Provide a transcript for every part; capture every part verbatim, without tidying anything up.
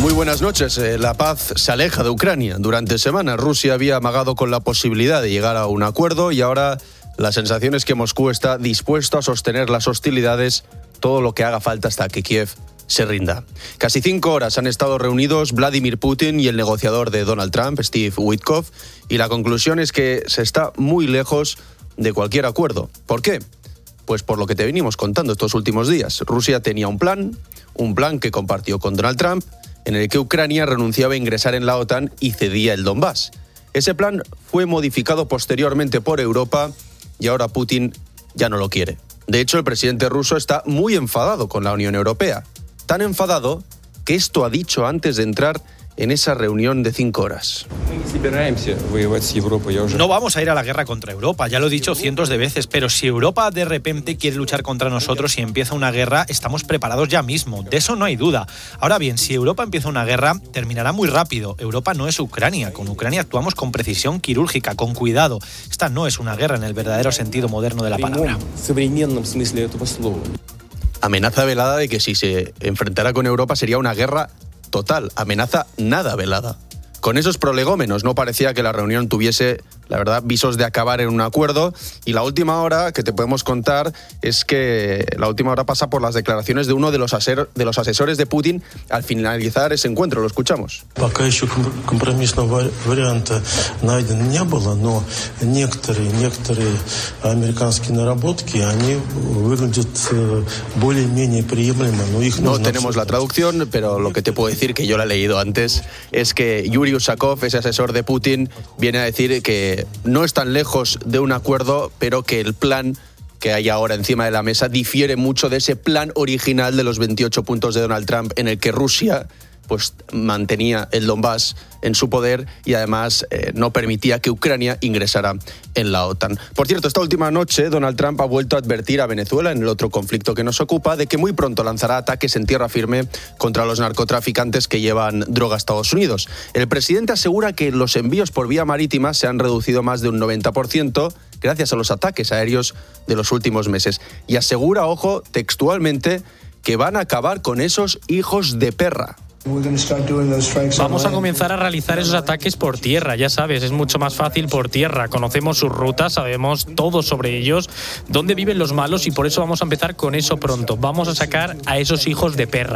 Muy buenas noches. La paz se aleja de Ucrania. Durante semanas Rusia había amagado con la posibilidad de llegar a un acuerdo y ahora la sensación es que Moscú está dispuesto a sostener las hostilidades todo lo que haga falta hasta que Kiev se rinda. Casi cinco horas han estado reunidos Vladimir Putin y el negociador de Donald Trump, Steve Witkoff, y la conclusión es que se está muy lejos de cualquier acuerdo. ¿Por qué? Pues por lo que te venimos contando estos últimos días. Rusia tenía un plan, un plan que compartió con Donald Trump, en el que Ucrania renunciaba a ingresar en la OTAN y cedía el Donbass. Ese plan fue modificado posteriormente por Europa y ahora Putin ya no lo quiere. De hecho, el presidente ruso está muy enfadado con la Unión Europea. Tan enfadado que esto ha dicho antes de entrar en esa reunión de cinco horas. No vamos a ir a la guerra contra Europa, ya lo he dicho cientos de veces, pero si Europa de repente quiere luchar contra nosotros y empieza una guerra, estamos preparados ya mismo, de eso no hay duda. Ahora bien, si Europa empieza una guerra, terminará muy rápido. Europa no es Ucrania, con Ucrania actuamos con precisión quirúrgica, con cuidado. Esta no es una guerra en el verdadero sentido moderno de la palabra. Amenaza velada de que si se enfrentara con Europa sería una guerra total, amenaza nada velada. Con esos prolegómenos no parecía que la reunión tuviese, la verdad, visos de acabar en un acuerdo, y la última hora que te podemos contar es que la última hora pasa por las declaraciones de uno de los, aser, de los asesores de Putin al finalizar ese encuentro. Lo escuchamos. Пока еще компромиссного варианта найден не было, но некоторые, некоторые американские наработки, они выглядят более-менее приемлемо, но их No tenemos la traducción, pero lo que te puedo decir, que yo la he leído antes, es que Yuri Usakov, ese asesor de Putin, viene a decir que no están lejos de un acuerdo, pero que el plan que hay ahora encima de la mesa difiere mucho de ese plan original de los veintiocho puntos de Donald Trump, en el que Rusia pues mantenía el Donbass en su poder y además eh, no permitía que Ucrania ingresara en la OTAN. Por cierto, esta última noche Donald Trump ha vuelto a advertir a Venezuela, en el otro conflicto que nos ocupa, de que muy pronto lanzará ataques en tierra firme contra los narcotraficantes que llevan droga a Estados Unidos. El presidente asegura que los envíos por vía marítima se han reducido más de un noventa por ciento gracias a los ataques aéreos de los últimos meses. Y asegura, ojo, textualmente, que van a acabar con esos hijos de perra. Vamos a comenzar a realizar esos ataques por tierra, ya sabes, es mucho más fácil por tierra. Conocemos sus rutas, sabemos todo sobre ellos, dónde viven los malos y por eso vamos a empezar con eso pronto. Vamos a sacar a esos hijos de perra.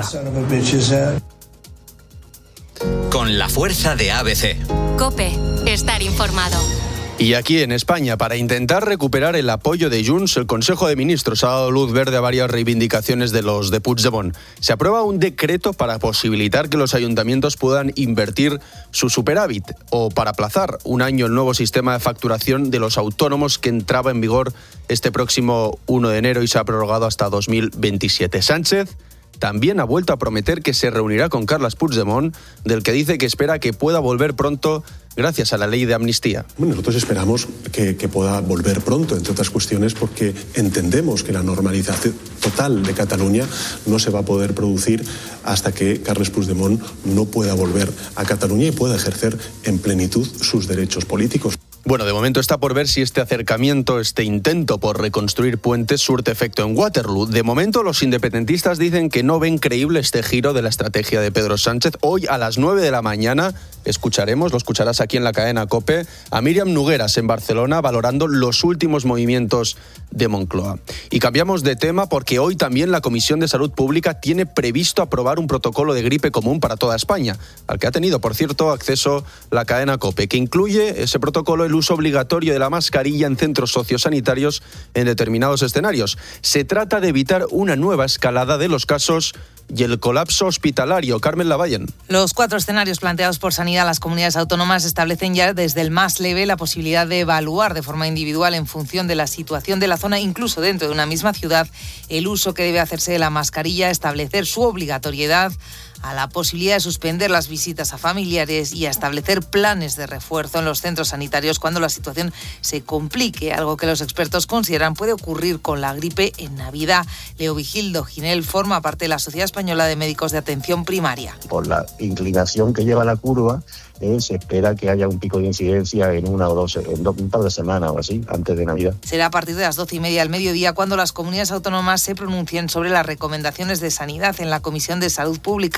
Con la fuerza de A B C. COPE, estar informado. Y aquí en España, para intentar recuperar el apoyo de Junts, el Consejo de Ministros ha dado luz verde a varias reivindicaciones de los de Puigdemont. Se aprueba un decreto para posibilitar que los ayuntamientos puedan invertir su superávit o para aplazar un año el nuevo sistema de facturación de los autónomos que entraba en vigor este próximo uno de enero y se ha prorrogado hasta dos mil veintisiete. Sánchez también ha vuelto a prometer que se reunirá con Carles Puigdemont, del que dice que espera que pueda volver pronto gracias a la ley de amnistía. Bueno, nosotros esperamos que, que pueda volver pronto, entre otras cuestiones, porque entendemos que la normalización total de Cataluña no se va a poder producir hasta que Carles Puigdemont no pueda volver a Cataluña y pueda ejercer en plenitud sus derechos políticos. Bueno, de momento está por ver si este acercamiento, este intento por reconstruir puentes surte efecto en Waterloo. De momento los independentistas dicen que no ven creíble este giro de la estrategia de Pedro Sánchez. Hoy a las nueve de la mañana escucharemos, lo escucharás aquí en la cadena COPE, a Míriam Nogueras en Barcelona valorando los últimos movimientos de Moncloa. Y cambiamos de tema porque hoy también la Comisión de Salud Pública tiene previsto aprobar un protocolo de gripe común para toda España, al que ha tenido, por cierto, acceso la cadena COPE, que incluye ese protocolo el uso obligatorio de la mascarilla en centros sociosanitarios en determinados escenarios. Se trata de evitar una nueva escalada de los casos y el colapso hospitalario. Carmen Lavallen. Los cuatro escenarios planteados por Sanidad, las comunidades autónomas establecen ya desde el más leve la posibilidad de evaluar de forma individual en función de la situación de la zona, incluso dentro de una misma ciudad, el uso que debe hacerse de la mascarilla, establecer su obligatoriedad, a la posibilidad de suspender las visitas a familiares y a establecer planes de refuerzo en los centros sanitarios cuando la situación se complique, algo que los expertos consideran puede ocurrir con la gripe en Navidad. Leo Vigildo Ginel forma parte de la Sociedad Española de Médicos de Atención Primaria. Por la inclinación que lleva la curva, eh, se espera que haya un pico de incidencia en una o dos, en dos, un par de semanas o así, antes de Navidad. Será a partir de las doce y media del mediodía cuando las comunidades autónomas se pronuncien sobre las recomendaciones de sanidad en la Comisión de Salud Pública.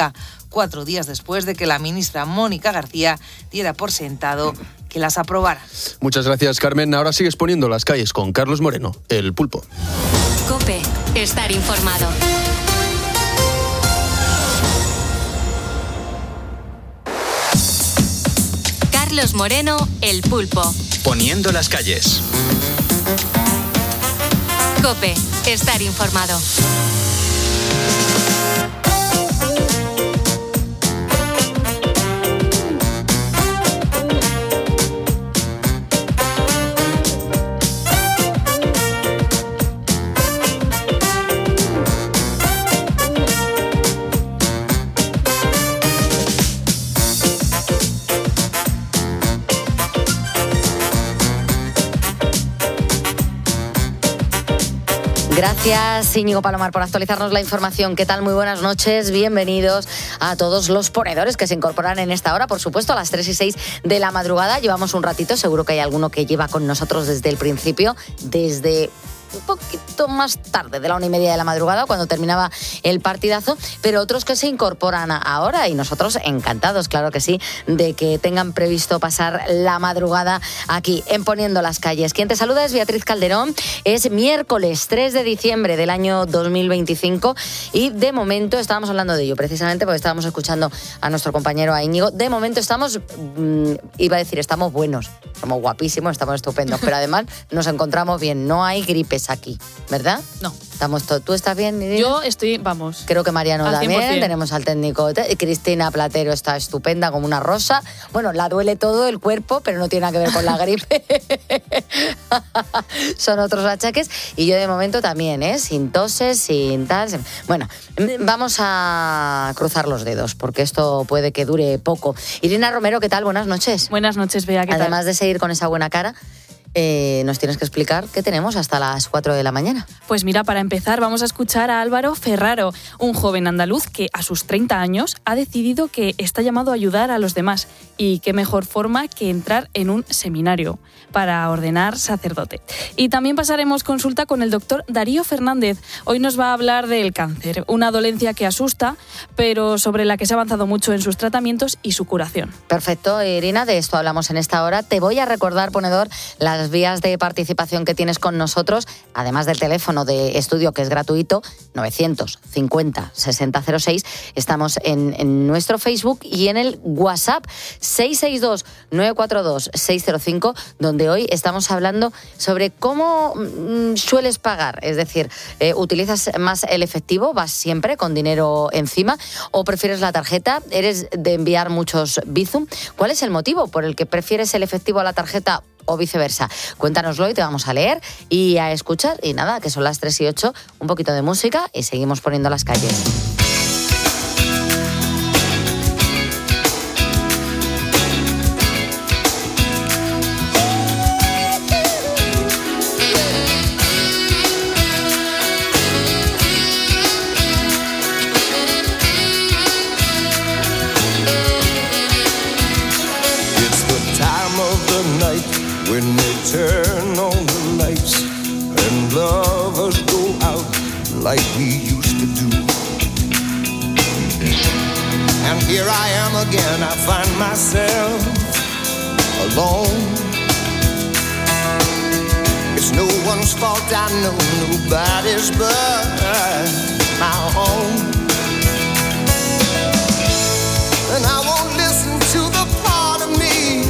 llega cuatro días después de que la ministra Mónica García diera por sentado que las aprobara. Muchas gracias, Carmen. Ahora sigues poniendo las calles con Carlos Moreno, el Pulpo. COPE, estar informado. Carlos Moreno, el Pulpo. Poniendo las calles. COPE, estar informado. Gracias, Íñigo Palomar, por actualizarnos la información. ¿Qué tal? Muy buenas noches. Bienvenidos a todos los ponedores que se incorporan en esta hora, por supuesto, a las tres y seis de la madrugada. Llevamos un ratito, seguro que hay alguno que lleva con nosotros desde el principio, desde un poquito más tarde de la una y media de la madrugada, cuando terminaba el partidazo, pero otros que se incorporan ahora, y nosotros encantados, claro que sí, de que tengan previsto pasar la madrugada aquí en Poniendo las Calles. Quien te saluda es Beatriz Calderón. Es miércoles tres de diciembre del año dos mil veinticinco y de momento estábamos hablando de ello, precisamente porque estábamos escuchando a nuestro compañero, a Íñigo. De momento estamos, mmm, iba a decir, estamos buenos, somos guapísimos, estamos estupendos, pero además nos encontramos bien, no hay gripes aquí, ¿verdad? No. Estamos to- ¿Tú estás bien, Irina? Yo estoy, vamos. Creo que Mariano al también. cien por ciento. Tenemos al técnico. Cristina Platero está estupenda como una rosa. Bueno, la duele todo el cuerpo, pero no tiene nada que ver con la gripe. Son otros achaques. Y yo de momento también, ¿eh? Sin toses, sin tal. Sin... Bueno, vamos a cruzar los dedos, porque esto puede que dure poco. Irina Romero, ¿qué tal? Buenas noches. Buenas noches, Bea, ¿qué Además tal? de seguir con esa buena cara, Eh, nos tienes que explicar qué tenemos hasta las cuatro de la mañana. Pues mira, para empezar vamos a escuchar a Álvaro Ferraro, un joven andaluz que a sus treinta años ha decidido que está llamado a ayudar a los demás, y qué mejor forma que entrar en un seminario para ordenar sacerdote. Y también pasaremos consulta con el doctor Darío Fernández. Hoy nos va a hablar del cáncer, una dolencia que asusta, pero sobre la que se ha avanzado mucho en sus tratamientos y su curación. Perfecto, Irina, de esto hablamos en esta hora. Te voy a recordar, ponedor, las vías de participación que tienes con nosotros, además del teléfono de estudio, que es gratuito, novecientos cincuenta sesenta cero seis. Estamos en, en nuestro Facebook y en el WhatsApp seis seis dos nueve cuatro dos seis cero cinco, donde hoy estamos hablando sobre cómo mm, sueles pagar. Es decir, eh, ¿utilizas más el efectivo? ¿Vas siempre con dinero encima? ¿O prefieres la tarjeta? ¿Eres de enviar muchos Bizum? ¿Cuál es el motivo por el que prefieres el efectivo a la tarjeta o viceversa? Cuéntanoslo y te vamos a leer y a escuchar. Y nada, que son las tres y ocho, un poquito de música y seguimos poniendo las calles. When they turn on the lights and lovers go out like we used to do. And here I am again, I find myself alone. It's no one's fault, I know, nobody's but my own. And I won't listen to the part of me,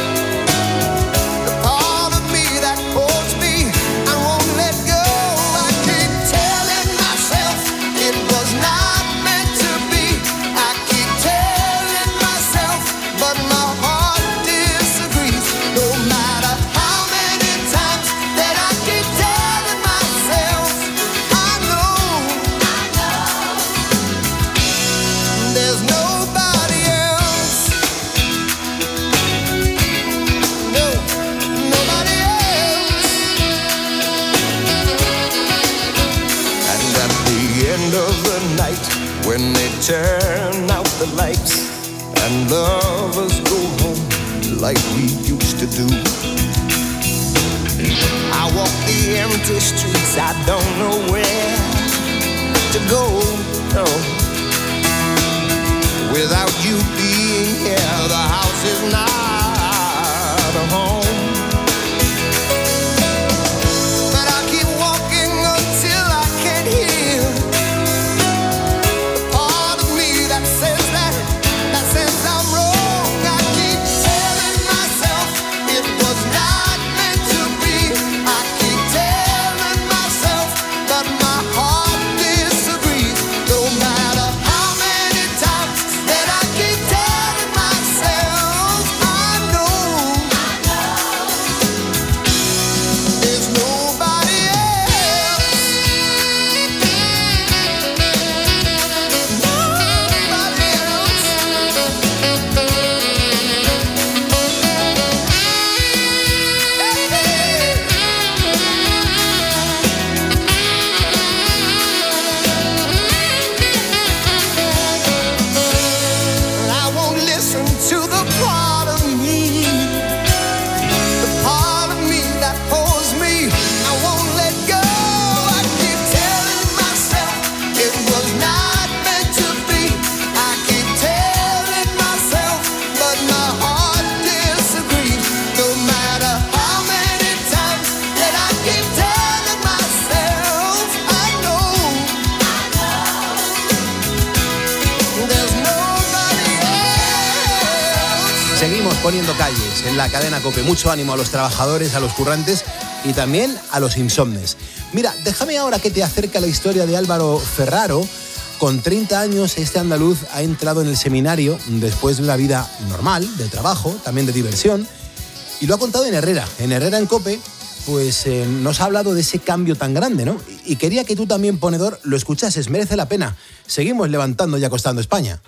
when they turn out the lights and lovers go home like we used to do. I walk the empty streets, I don't know where to go, no. Poniendo Calles en la cadena COPE. Mucho ánimo a los trabajadores, a los currantes y también a los insomnes. Mira, déjame ahora que te acerque a la historia de Álvaro Ferraro. Con treinta años, este andaluz ha entrado en el seminario después de una vida normal, de trabajo, también de diversión, y lo ha contado en Herrera. En Herrera en COPE, pues eh, nos ha hablado de ese cambio tan grande, ¿no? Y quería que tú también, ponedor, lo escuchases, merece la pena. Seguimos levantando y acostando España.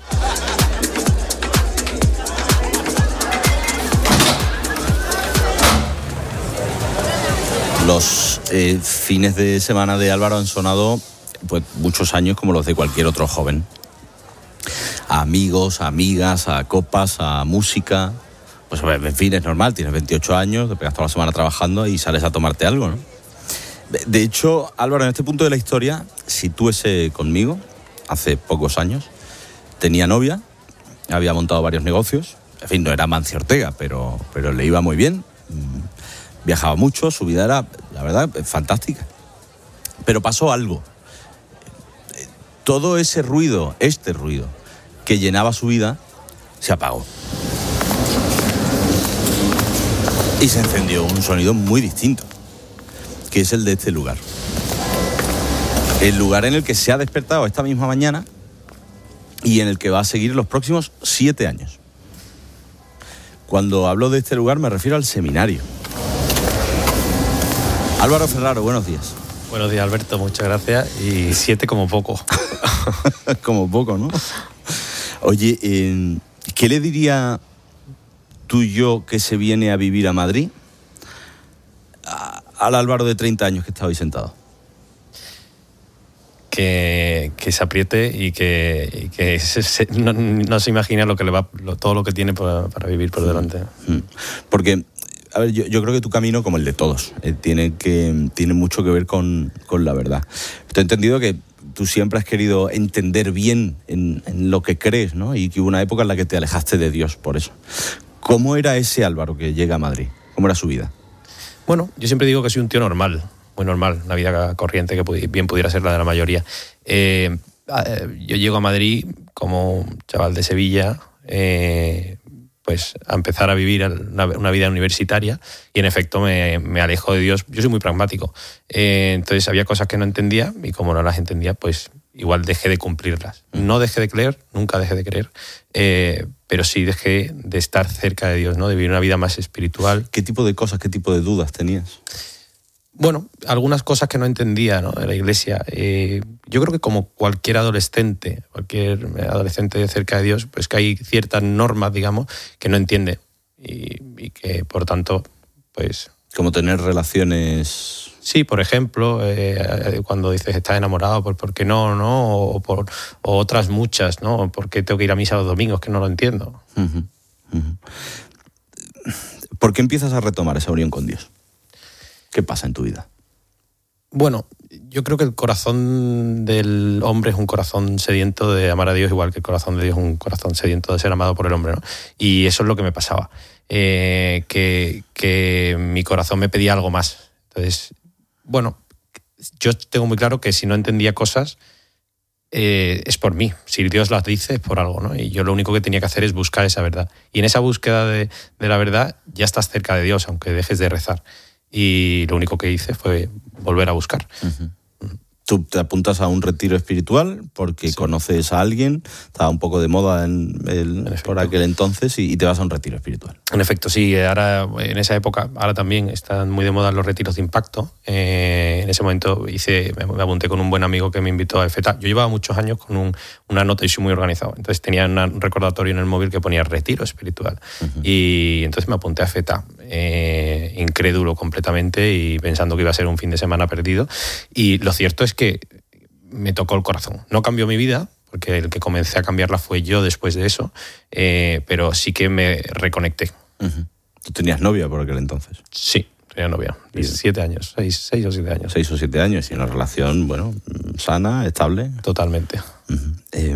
Los eh, fines de semana de Álvaro han sonado pues muchos años como los de cualquier otro joven. A amigos, a amigas, a copas, a música. Pues en fin, es normal, tienes veintiocho años, te pegas toda la semana trabajando y sales a tomarte algo, ¿no? De, de hecho, Álvaro, en este punto de la historia, sitúese conmigo, hace pocos años, tenía novia, había montado varios negocios, en fin, no era Mancio Ortega, pero, pero le iba muy bien, viajaba mucho, su vida era, la verdad, fantástica. Pero pasó algo. Todo ese ruido, este ruido, que llenaba su vida, se apagó. Y se encendió un sonido muy distinto, que es el de este lugar. El lugar en el que se ha despertado esta misma mañana y en el que va a seguir los próximos siete años. Cuando hablo de este lugar me refiero al seminario. Álvaro Ferraro, buenos días. Buenos días, Alberto, muchas gracias. Y siete como poco. Como poco, ¿no? Oye, eh, ¿qué le diría tu yo que se viene a vivir a Madrid a, al Álvaro de treinta años que está hoy sentado? Que, que se apriete y que, y que se, se, no, no se imagina lo que le va, lo, todo lo que tiene para, para vivir por delante. Porque... A ver, yo, yo creo que tu camino, como el de todos, eh, tiene, que, tiene mucho que ver con, con la verdad. Te he entendido que tú siempre has querido entender bien en, en lo que crees, ¿no? Y que hubo una época en la que te alejaste de Dios por eso. ¿Cómo era ese Álvaro que llega a Madrid? ¿Cómo era su vida? Bueno, yo siempre digo que soy un tío normal, muy normal, una vida corriente que pudi- bien pudiera ser la de la mayoría. Eh, yo llego a Madrid como chaval de Sevilla, eh, pues a empezar a vivir una, una vida universitaria y en efecto me, me alejo de Dios. Yo soy muy pragmático, eh, entonces había cosas que no entendía y como no las entendía, pues igual dejé de cumplirlas. No dejé de creer, nunca dejé de creer, eh, pero sí dejé de estar cerca de Dios, ¿no? De vivir una vida más espiritual. ¿Qué tipo de cosas, qué tipo de dudas tenías? Bueno, algunas cosas que no entendía, ¿no? De la iglesia. Eh, yo creo que como cualquier adolescente, cualquier adolescente cerca de Dios, pues que hay ciertas normas, digamos, que no entiende y, y que, por tanto, pues... Como tener relaciones... Sí, por ejemplo, eh, cuando dices estás enamorado, pues ¿por qué no? ¿no? O, por, o otras muchas, ¿no? ¿Por qué tengo que ir a misa los domingos? Que no lo entiendo. Uh-huh. Uh-huh. ¿Por qué empiezas a retomar esa unión con Dios? ¿Qué pasa en tu vida? Bueno, yo creo que el corazón del hombre es un corazón sediento de amar a Dios, igual que el corazón de Dios es un corazón sediento de ser amado por el hombre, ¿no? Y eso es lo que me pasaba, eh, que, que mi corazón me pedía algo más. Entonces, bueno, yo tengo muy claro que si no entendía cosas, eh, es por mí. Si Dios las dice, es por algo, ¿no? Y yo lo único que tenía que hacer es buscar esa verdad. Y en esa búsqueda de, de la verdad ya estás cerca de Dios, aunque dejes de rezar. Y lo único que hice fue volver a buscar. Uh-huh. Tú te apuntas a un retiro espiritual porque sí. Conoces a alguien, estaba un poco de moda en el, en por aquel entonces y, y te vas a un retiro espiritual. En efecto, sí. Ahora, en esa época, ahora también están muy de moda los retiros de impacto. Eh, en ese momento hice, me apunté con un buen amigo que me invitó a F T A. Yo llevaba muchos años con un, una nota y soy muy organizado. Entonces tenía un recordatorio en el móvil que ponía retiro espiritual. Uh-huh. Y entonces me apunté a F T A. Eh, incrédulo completamente y pensando que iba a ser un fin de semana perdido. Y lo cierto es que me tocó el corazón. No cambió mi vida, porque el que comencé a cambiarla fue yo después de eso, eh, pero sí que me reconecté. Uh-huh. ¿Tú tenías novia por aquel entonces? Sí, tenía novia. Siete años, seis, seis o siete años. Seis o siete años y una relación, bueno, sana, estable. Totalmente. Uh-huh. Eh,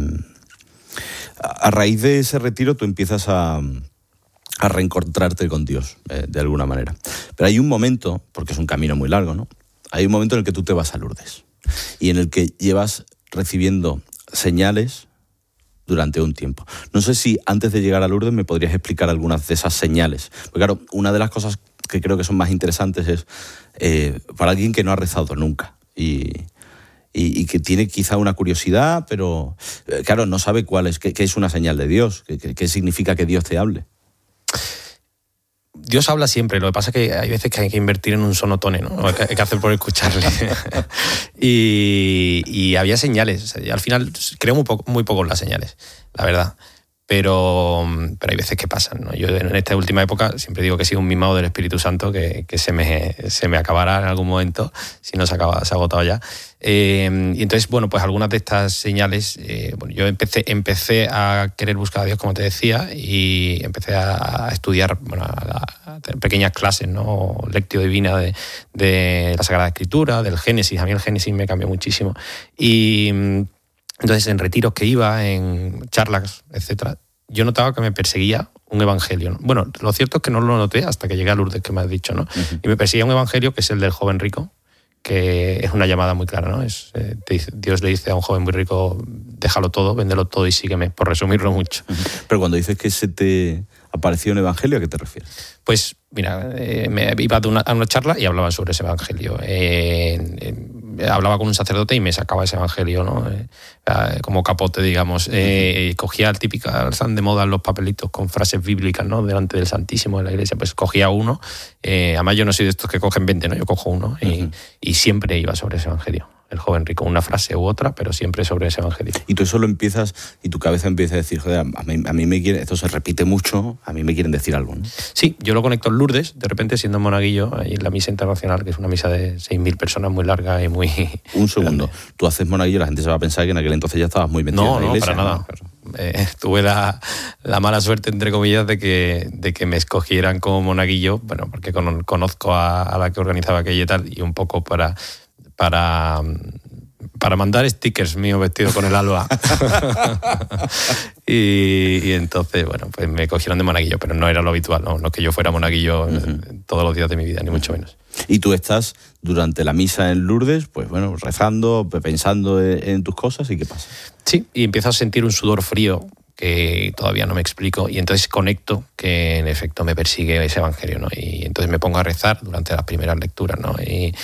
a raíz de ese retiro tú empiezas a... a reencontrarte con Dios, eh, de alguna manera. Pero hay un momento, porque es un camino muy largo, ¿no? Hay un momento en el que tú te vas a Lourdes y en el que llevas recibiendo señales durante un tiempo. No sé si antes de llegar a Lourdes me podrías explicar algunas de esas señales. Porque claro, una de las cosas que creo que son más interesantes es eh, para alguien que no ha rezado nunca y, y, y que tiene quizá una curiosidad, pero eh, claro, no sabe cuál es, qué, qué es una señal de Dios, qué, qué, qué significa que Dios te hable. Dios habla siempre, lo que pasa es que hay veces que hay que invertir en un sonotone, ¿no? Hay que, hay que hacer por escucharle. y, y había señales. Al final creo muy poco, muy poco en las señales, la verdad. Pero, pero hay veces que pasan, ¿no? Yo en esta última época siempre digo que he sido un mimado del Espíritu Santo, que, que se, me, se me acabará en algún momento, si no se, acaba, se ha agotado ya. Eh, y entonces, bueno, pues algunas de estas señales, eh, bueno, yo empecé, empecé a querer buscar a Dios, como te decía, y empecé a, a estudiar, bueno, a, a tener pequeñas clases, ¿no? Lectio Divina de, de la Sagrada Escritura, del Génesis. A mí el Génesis me cambió muchísimo. Y entonces, en retiros que iba, en charlas, etcétera, yo notaba que me perseguía un evangelio, ¿no? Bueno, lo cierto es que no lo noté hasta que llegué a Lourdes, que me has dicho, ¿no? Uh-huh. Y me perseguía un evangelio que es el del joven rico, que es una llamada muy clara, ¿no? Es, eh, te dice, Dios le dice a un joven muy rico, déjalo todo, véndelo todo y sígueme, por resumirlo mucho. Uh-huh. Pero cuando dices que se te apareció un evangelio, ¿a qué te refieres? Pues, mira, eh, me iba a una, a una charla y hablaba sobre ese evangelio. Eh, eh, hablaba con un sacerdote y me sacaba ese evangelio, ¿no? Eh, como capote, digamos. Eh, uh-huh. Cogía el típico, están de moda los papelitos con frases bíblicas, ¿no? Delante del Santísimo de la iglesia. Pues cogía uno. Eh, además, yo no soy de estos que cogen veinte, ¿no? Yo cojo uno y, uh-huh. y siempre iba sobre ese evangelio. El joven rico, una frase u otra, pero siempre sobre ese evangelio. Y tú eso lo empiezas, y tu cabeza empieza a decir, joder, a mí, a mí me quiere, esto se repite mucho, a mí me quieren decir algo, ¿no? Sí, yo lo conecto en Lourdes, de repente siendo monaguillo, ahí en la misa internacional, que es una misa de seis mil personas, muy larga y muy... Un segundo, grande. Tú haces monaguillo, la gente se va a pensar que en aquel entonces ya estabas muy metido no, en la iglesia. No, para nada. ¿No? Eh, tuve la, la mala suerte, entre comillas, de que, de que me escogieran como monaguillo, bueno, porque con, conozco a, a la que organizaba aquello y tal, y un poco para... para para mandar stickers mío vestido con el alba. y, y entonces, bueno, pues me cogieron de monaguillo, pero no era lo habitual, no, no que yo fuera monaguillo uh-huh. todos los días de mi vida, ni mucho menos. Y tú estás durante la misa en Lourdes, pues bueno, rezando, pensando en, en tus cosas, ¿y qué pasa? Sí, y empiezo a sentir un sudor frío que todavía no me explico, y entonces conecto que en efecto me persigue ese evangelio, ¿no? Y entonces me pongo a rezar durante las primeras lecturas, ¿no? Y,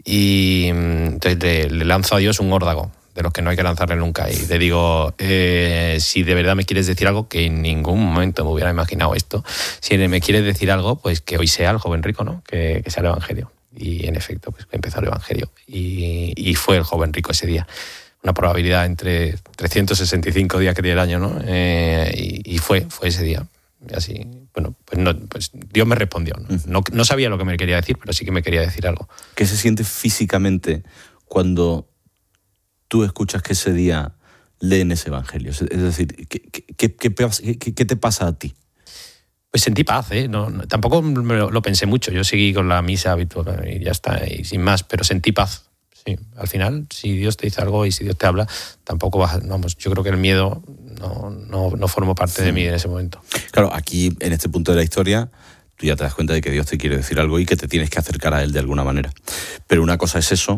y entonces le, le lanzo a Dios un órdago, de los que no hay que lanzarle nunca, y le digo, eh, si de verdad me quieres decir algo, que en ningún momento me hubiera imaginado esto, si me quieres decir algo, pues que hoy sea el joven rico, ¿no? Que, que sea el evangelio. Y en efecto, pues empezó el evangelio, y, y fue el joven rico ese día. Una probabilidad entre trescientos sesenta y cinco días que tiene el año, ¿no? Eh, y, y fue, fue ese día. Y así, bueno, pues, no, pues Dios me respondió, ¿no? No, no sabía lo que me quería decir, pero sí que me quería decir algo. ¿Qué se siente físicamente cuando tú escuchas que ese día leen ese evangelio? Es decir, ¿qué, qué, qué, qué, qué te pasa a ti? Pues sentí paz, ¿eh? No, no, tampoco me lo, lo pensé mucho. Yo seguí con la misa habitual y ya está, y sin más, pero sentí paz. Sí, al final, si Dios te dice algo y si Dios te habla, tampoco vas, vamos, yo creo que el miedo no, no, no formó parte de mí en ese momento. Claro, aquí, en este punto de la historia, tú ya te das cuenta de que Dios te quiere decir algo y que te tienes que acercar a Él de alguna manera. Pero una cosa es eso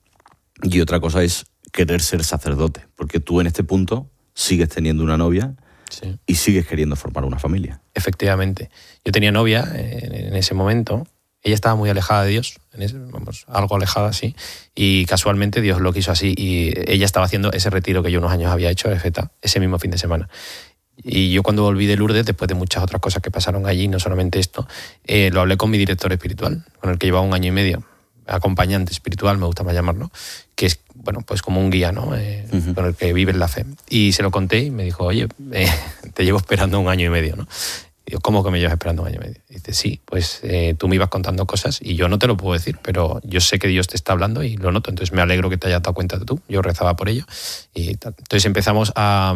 y otra cosa es querer ser sacerdote, porque tú en este punto sigues teniendo una novia sí. y sigues queriendo formar una familia. Efectivamente. Yo tenía novia en, en ese momento. Ella estaba muy alejada de Dios, en ese, vamos, algo alejada, sí, y casualmente Dios lo quiso así, y ella estaba haciendo ese retiro que yo unos años había hecho, Efeta, ese mismo fin de semana. Y yo cuando volví de Lourdes, después de muchas otras cosas que pasaron allí, no solamente esto, eh, lo hablé con mi director espiritual, con el que llevaba un año y medio, acompañante espiritual, me gusta más llamarlo, que es, bueno, pues como un guía, ¿no? Eh, uh-huh. Con el que vives la fe. Y se lo conté y me dijo, oye, eh, te llevo esperando un año y medio, ¿no? Digo, ¿cómo que me llevas esperando un año y medio? Y dice, sí, pues eh, tú me ibas contando cosas y yo no te lo puedo decir, pero yo sé que Dios te está hablando y lo noto, entonces me alegro que te hayas dado cuenta de tú. Yo rezaba por ello. Y tal. Entonces empezamos a,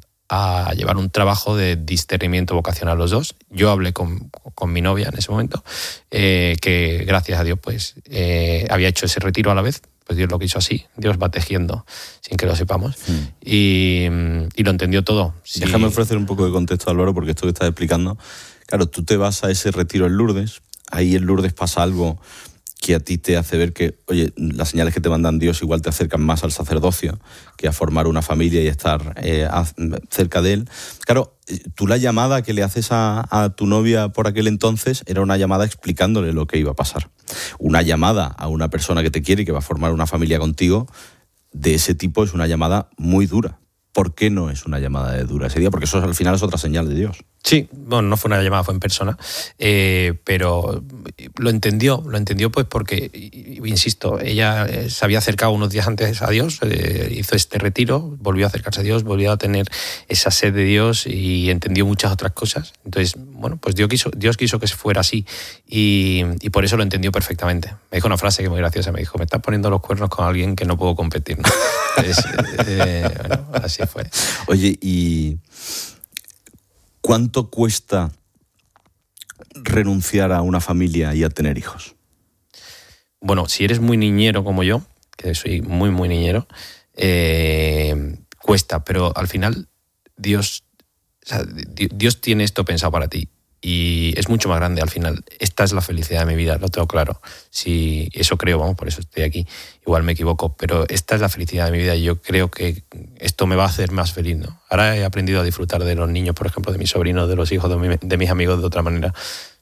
a llevar un trabajo de discernimiento vocacional los dos. Yo hablé con, con mi novia en ese momento, eh, que gracias a Dios pues eh, había hecho ese retiro a la vez. Pues Dios lo quiso así, Dios va tejiendo sin que lo sepamos. Mm. Y, y lo entendió todo. Sí. Déjame ofrecer un poco de contexto, Álvaro, porque esto que estás explicando, claro, tú te vas a ese retiro en Lourdes, ahí en Lourdes pasa algo que a ti te hace ver que, oye, las señales que te mandan Dios igual te acercan más al sacerdocio que a formar una familia y estar eh, a, cerca de él. Claro, tú la llamada que le haces a, a tu novia por aquel entonces era una llamada explicándole lo que iba a pasar. Una llamada a una persona que te quiere y que va a formar una familia contigo, de ese tipo es una llamada muy dura. ¿Por qué no es una llamada de dura ese día? Porque eso al final es otra señal de Dios. Sí, bueno, no fue una llamada, fue en persona, eh, pero lo entendió, lo entendió pues porque, insisto, ella se había acercado unos días antes a Dios, eh, hizo este retiro, volvió a acercarse a Dios, volvió a tener esa sed de Dios y entendió muchas otras cosas. Entonces, bueno, pues Dios quiso, Dios quiso que fuera así y, y por eso lo entendió perfectamente. Me dijo una frase que es muy graciosa, me dijo, me estás poniendo los cuernos con alguien que no puedo competir, ¿no? Entonces, eh, bueno, así fue. Oye, y ¿cuánto cuesta renunciar a una familia y a tener hijos? Bueno, si eres muy niñero como yo, que soy muy, muy niñero, eh, cuesta, pero al final Dios, o sea, Dios tiene esto pensado para ti. Y es mucho más grande al final. Esta es la felicidad de mi vida, lo tengo claro. Si eso creo, vamos, por eso estoy aquí. Igual me equivoco, pero esta es la felicidad de mi vida y yo creo que esto me va a hacer más feliz, ¿no? Ahora he aprendido a disfrutar de los niños, por ejemplo, de mis sobrinos, de los hijos de, mi, de mis amigos de otra manera.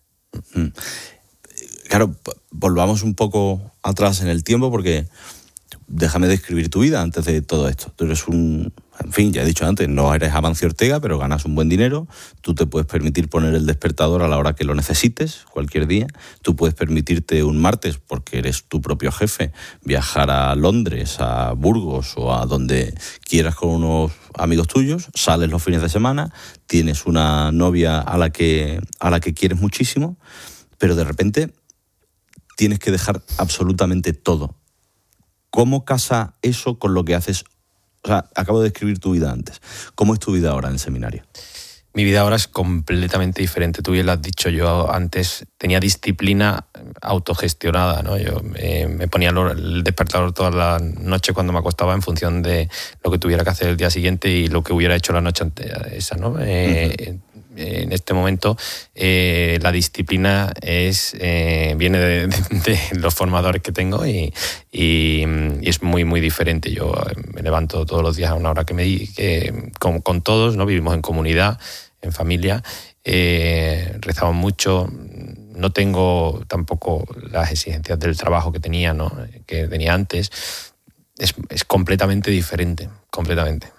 Claro, volvamos un poco atrás en el tiempo porque déjame describir tu vida antes de todo esto. Tú eres un... En fin, ya he dicho antes, no eres Amancio Ortega, pero ganas un buen dinero. Tú te puedes permitir poner el despertador a la hora que lo necesites, cualquier día. Tú puedes permitirte un martes, porque eres tu propio jefe, viajar a Londres, a Burgos o a donde quieras con unos amigos tuyos. Sales los fines de semana, tienes una novia a la que, a la que quieres muchísimo, pero de repente tienes que dejar absolutamente todo. ¿Cómo casa eso con lo que haces? O sea, acabo de describir tu vida antes. ¿Cómo es tu vida ahora en el seminario? Mi vida ahora es completamente diferente. Tú bien lo has dicho, yo antes tenía disciplina autogestionada, ¿no? Yo eh, me ponía el despertador toda la noche cuando me acostaba en función de lo que tuviera que hacer el día siguiente y lo que hubiera hecho la noche antes esa, ¿no? Eh, uh-huh. En este momento eh, la disciplina es eh, viene de, de, de los formadores que tengo y, y, y es muy muy diferente. Yo me levanto todos los días a una hora que me di, que, con, con todos, ¿no? Vivimos en comunidad, en familia, eh, rezamos mucho. No tengo tampoco las exigencias del trabajo que tenía, ¿no? que tenía antes. Es, es completamente diferente, completamente.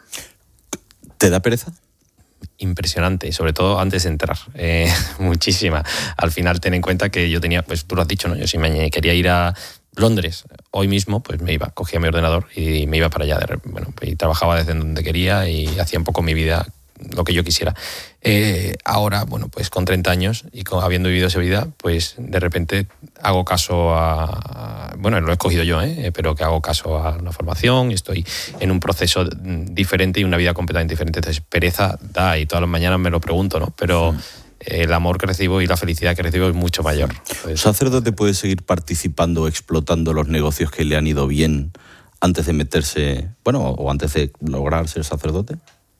¿Te da pereza? Impresionante, sobre todo antes de entrar, eh, muchísima. Al final ten en cuenta que yo tenía, pues tú lo has dicho, ¿no? Yo si me quería ir a Londres hoy mismo, pues me iba, cogía mi ordenador y me iba para allá. De, bueno, y trabajaba desde donde quería y hacía un poco mi vida lo que yo quisiera. Eh, ahora, bueno, pues con treinta años y con, habiendo vivido esa vida, pues de repente hago caso a... a bueno, lo he escogido yo, ¿eh? pero que hago caso a una formación, estoy en un proceso diferente y una vida completamente diferente. Entonces, pereza da y todas las mañanas me lo pregunto, ¿no? Pero sí. El amor que recibo y la felicidad que recibo es mucho mayor. ¿Un sacerdote puede seguir participando o explotando los negocios que le han ido bien antes de meterse, bueno, o antes de lograr ser sacerdote?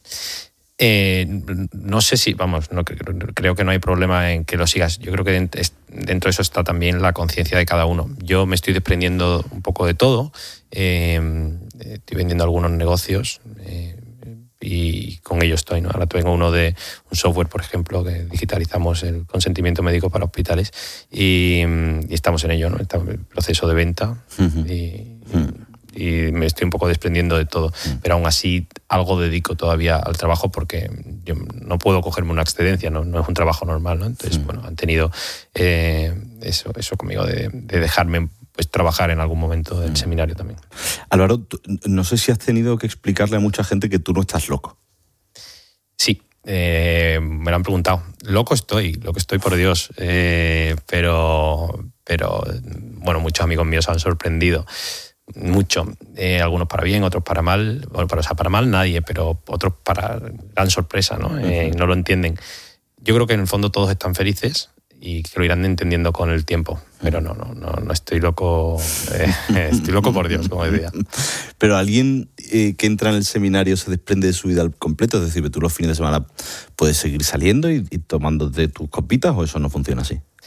Eh, no sé si, vamos, no, creo que no hay problema en que lo sigas. Yo creo que dentro de eso está también la conciencia de cada uno. Yo me estoy desprendiendo un poco de todo. Eh, estoy vendiendo algunos negocios eh, y con ello estoy, ¿no? Ahora tengo uno de un software, por ejemplo, que digitalizamos el consentimiento médico para hospitales y, y estamos en ello, ¿no? Estamos en el proceso de venta uh-huh. y... Uh-huh. y me estoy un poco desprendiendo de todo, pero aún así algo dedico todavía al trabajo porque yo no puedo cogerme una excedencia, no, no es un trabajo normal, ¿no? Entonces, bueno, han tenido eh, eso, eso conmigo de, de dejarme pues trabajar en algún momento del seminario también. Álvaro, no sé si has tenido que explicarle a mucha gente que tú no estás loco. Sí, eh, me lo han preguntado. Loco estoy, loco estoy por Dios, eh, pero, pero bueno, muchos amigos míos se han sorprendido. Mucho, eh, algunos para bien, otros para mal, bueno, para, o sea, para mal nadie, pero otros para gran sorpresa, ¿no? Eh, no lo entienden. Yo creo que en el fondo todos están felices y que lo irán entendiendo con el tiempo, pero no, no, no, no estoy loco, eh, estoy loco por Dios, como decía. Pero alguien eh, que entra en el seminario se desprende de su vida al completo, es decir, tú los fines de semana puedes seguir saliendo y, y tomándote tus copitas, ¿o eso no funciona así?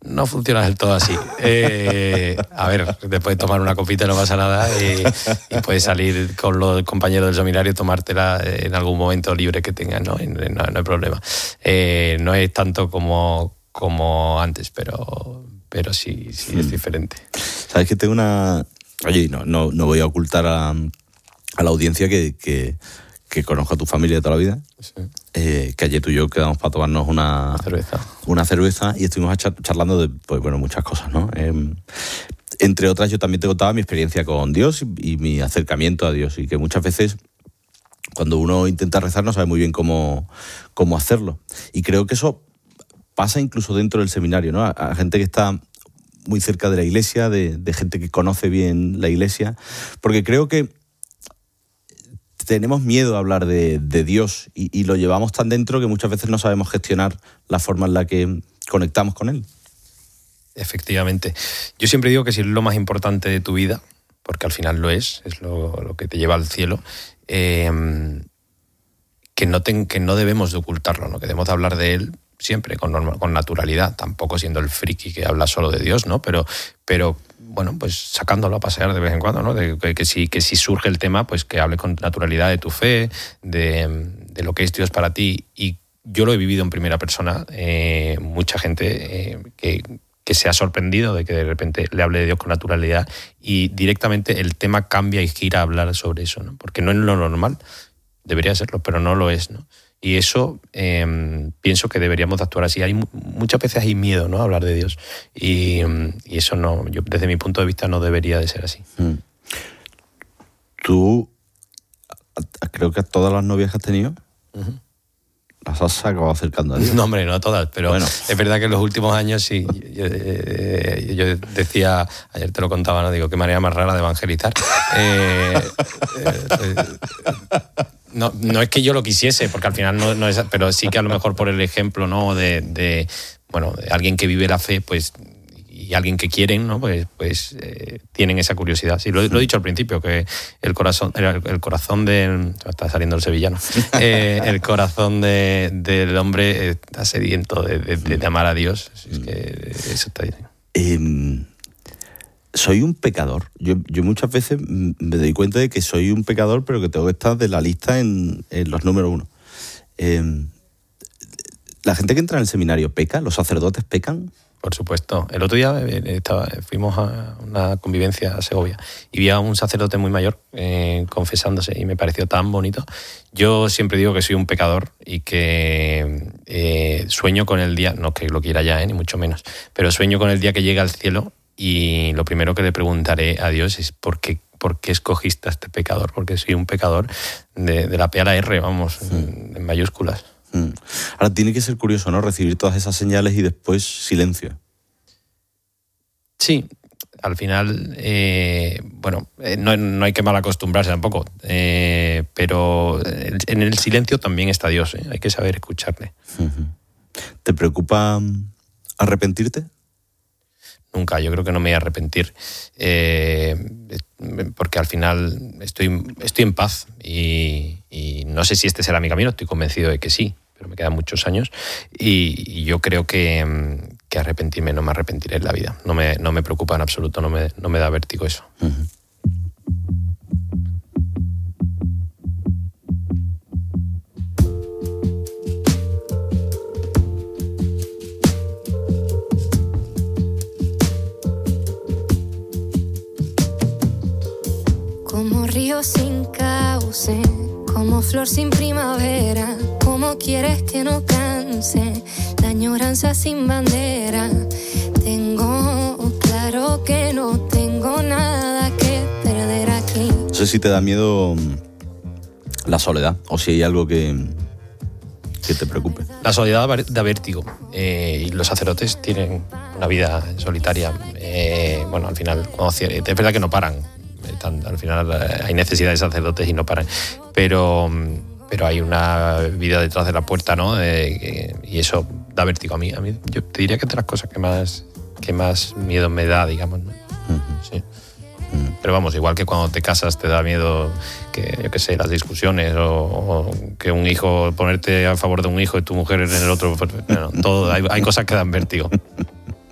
no funciona del todo así. Eh, a ver, después de tomar una copita no pasa nada y, y puedes salir con los compañeros del seminario y tomártela en algún momento libre que tengas, ¿no? No, no hay problema. Eh, no es tanto como, como antes, pero, pero sí, sí es diferente. Sabes que tengo una... Oye, no, no, no voy a ocultar a, a la audiencia que, que, que conozco a tu familia de toda la vida. Sí. Eh, que ayer tú y yo quedamos para tomarnos una, una cerveza. Una cerveza y estuvimos char- charlando de, pues bueno, muchas cosas, ¿no? Eh, entre otras, yo también te contaba mi experiencia con Dios y, y mi acercamiento a Dios, y que muchas veces cuando uno intenta rezar no sabe muy bien cómo, cómo hacerlo. Y creo que eso pasa incluso dentro del seminario, ¿no? A, a gente que está muy cerca de la iglesia, de, de gente que conoce bien la iglesia, porque creo que tenemos miedo a hablar de, de Dios y, y lo llevamos tan dentro que muchas veces no sabemos gestionar la forma en la que conectamos con Él. Efectivamente. Yo siempre digo que si es lo más importante de tu vida, porque al final lo es, es lo, lo que te lleva al cielo, eh, que, no ten, que no debemos de ocultarlo, ¿no? Que debemos de hablar de Él siempre con, normal, con naturalidad, tampoco siendo el friki que habla solo de Dios, ¿no? Pero, pero bueno, pues sacándolo a pasear de vez en cuando, ¿no? De, que, que, si, que si surge el tema, pues que hable con naturalidad de tu fe, de, de lo que es Dios para ti. Y yo lo he vivido en primera persona, eh, mucha gente eh, que, que se ha sorprendido de que de repente le hable de Dios con naturalidad y directamente el tema cambia y gira a hablar sobre eso, ¿no? Porque no es lo normal, debería serlo, pero no lo es, ¿no? Y eso eh, pienso que deberíamos de actuar así. Hay, muchas veces hay miedo, ¿no? A hablar de Dios. Y, y eso no, yo desde mi punto de vista no debería de ser así. Mm. Tú, creo que a todas las novias que has tenido, uh-huh. las has acabado acercando a Dios. No, hombre, no a todas, pero bueno, es verdad que en los últimos años sí. Yo, eh, yo decía, ayer te lo contaba, ¿no? Digo, qué manera más rara de evangelizar. eh, eh, eh, No, no es que yo lo quisiese, porque al final no, no es, pero sí que a lo mejor por el ejemplo, ¿no? de, de bueno, de alguien que vive la fe, pues, y alguien que quieren, ¿no? Pues, pues eh, tienen esa curiosidad. Sí, lo, lo he dicho al principio, que el corazón, el, el corazón del, está saliendo el sevillano, eh, el corazón de, del hombre está sediento de, de, de, de amar a Dios. Es que eso está bien. Eh, soy un pecador. Yo, yo muchas veces me doy cuenta de que soy un pecador, pero que tengo que estar de la lista en, en los números uno. Eh, ¿La gente que entra en el seminario peca? ¿Los sacerdotes pecan? Por supuesto. El otro día estaba, fuimos a una convivencia a Segovia y vi a un sacerdote muy mayor eh, confesándose y me pareció tan bonito. Yo siempre digo que soy un pecador y que eh, sueño con el día, no que lo quiera ya, eh, ni mucho menos, pero sueño con el día que llegue al cielo. Y lo primero que le preguntaré a Dios es ¿por qué, por qué escogiste a este pecador? Porque soy un pecador de, de la P a la R, vamos, mm. en, en mayúsculas. Mm. Ahora, tiene que ser curioso, ¿no? Recibir todas esas señales y después silencio. Sí, al final, eh, bueno, eh, no, no hay que mal acostumbrarse tampoco, eh, pero en el silencio también está Dios, ¿eh? Hay que saber escucharle. Uh-huh. ¿Te preocupa arrepentirte? Nunca, yo creo que no me voy a arrepentir, eh, porque al final estoy, estoy en paz y, y no sé si este será mi camino, estoy convencido de que sí, pero me quedan muchos años y, y yo creo que, que arrepentirme no me arrepentiré en la vida, no me, no me preocupa en absoluto, no me, no me da vértigo eso. Uh-huh. Río sin cauce, como flor sin primavera, como quieres que no canse, la añoranza sin bandera. Tengo claro que no tengo nada que perder aquí. No sé si te da miedo la soledad o si hay algo que, que te preocupe. La soledad da vértigo eh, y los sacerdotes tienen una vida solitaria. Eh, bueno, al final, es verdad que no paran. Al final hay necesidad de sacerdotes y no paran, pero, pero hay una vida detrás de la puerta, ¿no? Eh, y eso da vértigo a mí. A mí yo te diría que es de las cosas que más, que más miedo me da, digamos, ¿no? Uh-huh. Sí. Uh-huh. Pero vamos, igual que cuando te casas te da miedo que, yo qué sé, las discusiones o, o que un hijo, ponerte a favor de un hijo y tu mujer en el otro. Bueno, todo, hay, hay cosas que dan vértigo.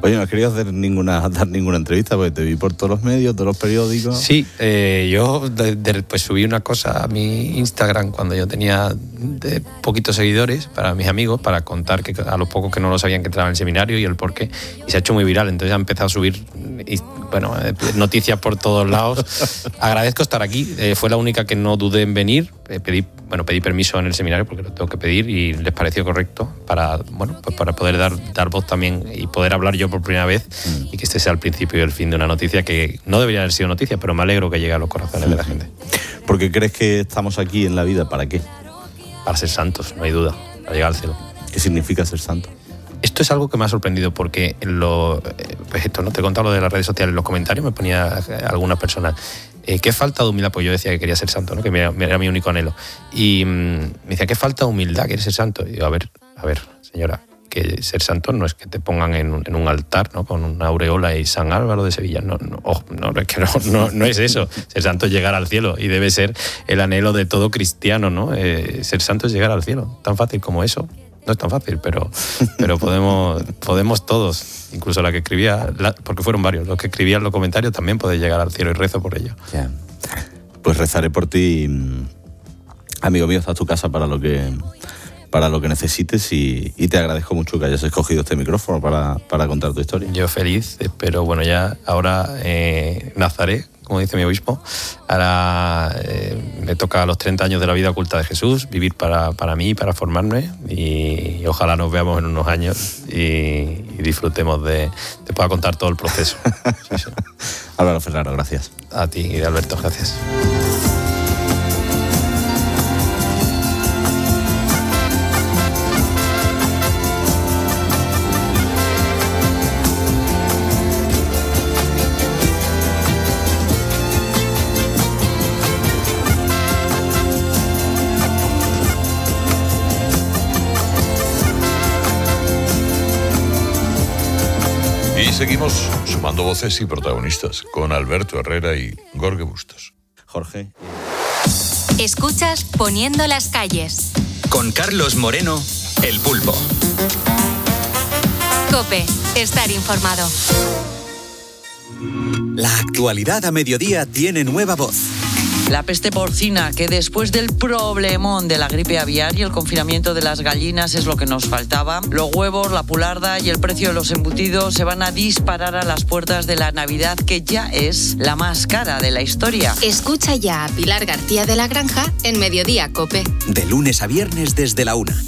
Oye, no has querido hacer ninguna, dar ninguna entrevista porque te vi por todos los medios, todos los periódicos. Sí, eh, yo de, de, pues subí una cosa a mi Instagram cuando yo tenía de poquitos seguidores para mis amigos, para contar que a los pocos que no lo sabían que entraba en el seminario y el por qué. Y se ha hecho muy viral, entonces ha empezado a subir y, bueno, eh, noticias por todos lados. Agradezco estar aquí, eh, fue la única que no dudé en venir. Eh, pedí, bueno, pedí permiso en el seminario porque lo tengo que pedir y les pareció correcto para, bueno, pues para poder dar, dar voz también y poder hablar yo por primera vez mm. y que este sea el principio y el fin de una noticia que no debería haber sido noticia, pero me alegro que llegue a los corazones mm. de la gente. ¿Por qué crees que estamos aquí en la vida? ¿Para qué? Para ser santos, no hay duda, para llegar al cielo. ¿Qué significa ser santo? Esto es algo que me ha sorprendido porque lo, pues esto, no te he contado lo de las redes sociales, en los comentarios me ponía algunas personas, eh, qué falta de humildad, pues yo decía que quería ser santo, ¿no? Que era, era mi único anhelo. Y mmm, me decía, qué falta de humildad, quieres ser santo. Y digo, a ver, a ver, señora, que ser santo no es que te pongan en un, en un altar, ¿no? Con una aureola y San Álvaro de Sevilla. No, no, oh, no, es que no, no, no es eso. Ser santo es llegar al cielo y debe ser el anhelo de todo cristiano, ¿no? Eh, ser santo es llegar al cielo, tan fácil como eso. No es tan fácil, pero, pero podemos, podemos todos, incluso la que escribía, la, porque fueron varios, los que escribían los comentarios también podéis llegar al cielo y rezo por ello. Yeah. Pues rezaré por ti, amigo mío, está a tu casa para lo que, para lo que necesites y, y te agradezco mucho que hayas escogido este micrófono para, para contar tu historia. Yo feliz, pero bueno, ya ahora eh, Nazaret, como dice mi obispo, ahora eh, me toca a los treinta años de la vida oculta de Jesús, vivir para, para mí, para formarme y, y ojalá nos veamos en unos años y, y disfrutemos de, te pueda contar todo el proceso. Sí, sí. Álvaro Ferraro, gracias. A ti y de Alberto, gracias. Seguimos sumando voces y protagonistas con Alberto Herrera y Jorge Bustos. Jorge. Escuchas Poniendo las calles. Con Carlos Moreno, El Pulpo. COPE, estar informado. La actualidad a mediodía tiene nueva voz. La peste porcina, que después del problemón de la gripe aviar y el confinamiento de las gallinas es lo que nos faltaba. Los huevos, la pularda y el precio de los embutidos se van a disparar a las puertas de la Navidad, que ya es la más cara de la historia. Escucha ya a Pilar García de la Granja en Mediodía COPE. De lunes a viernes desde la una.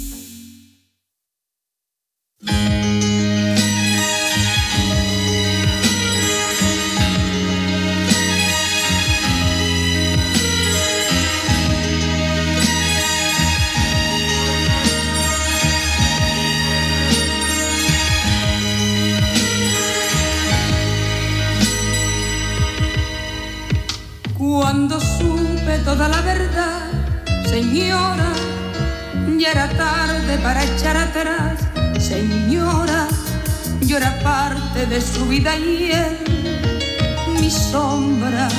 Cuando supe toda la verdad, señora, ya era tarde para echar atrás. Señora, yo era parte de su vida y él, mi sombra.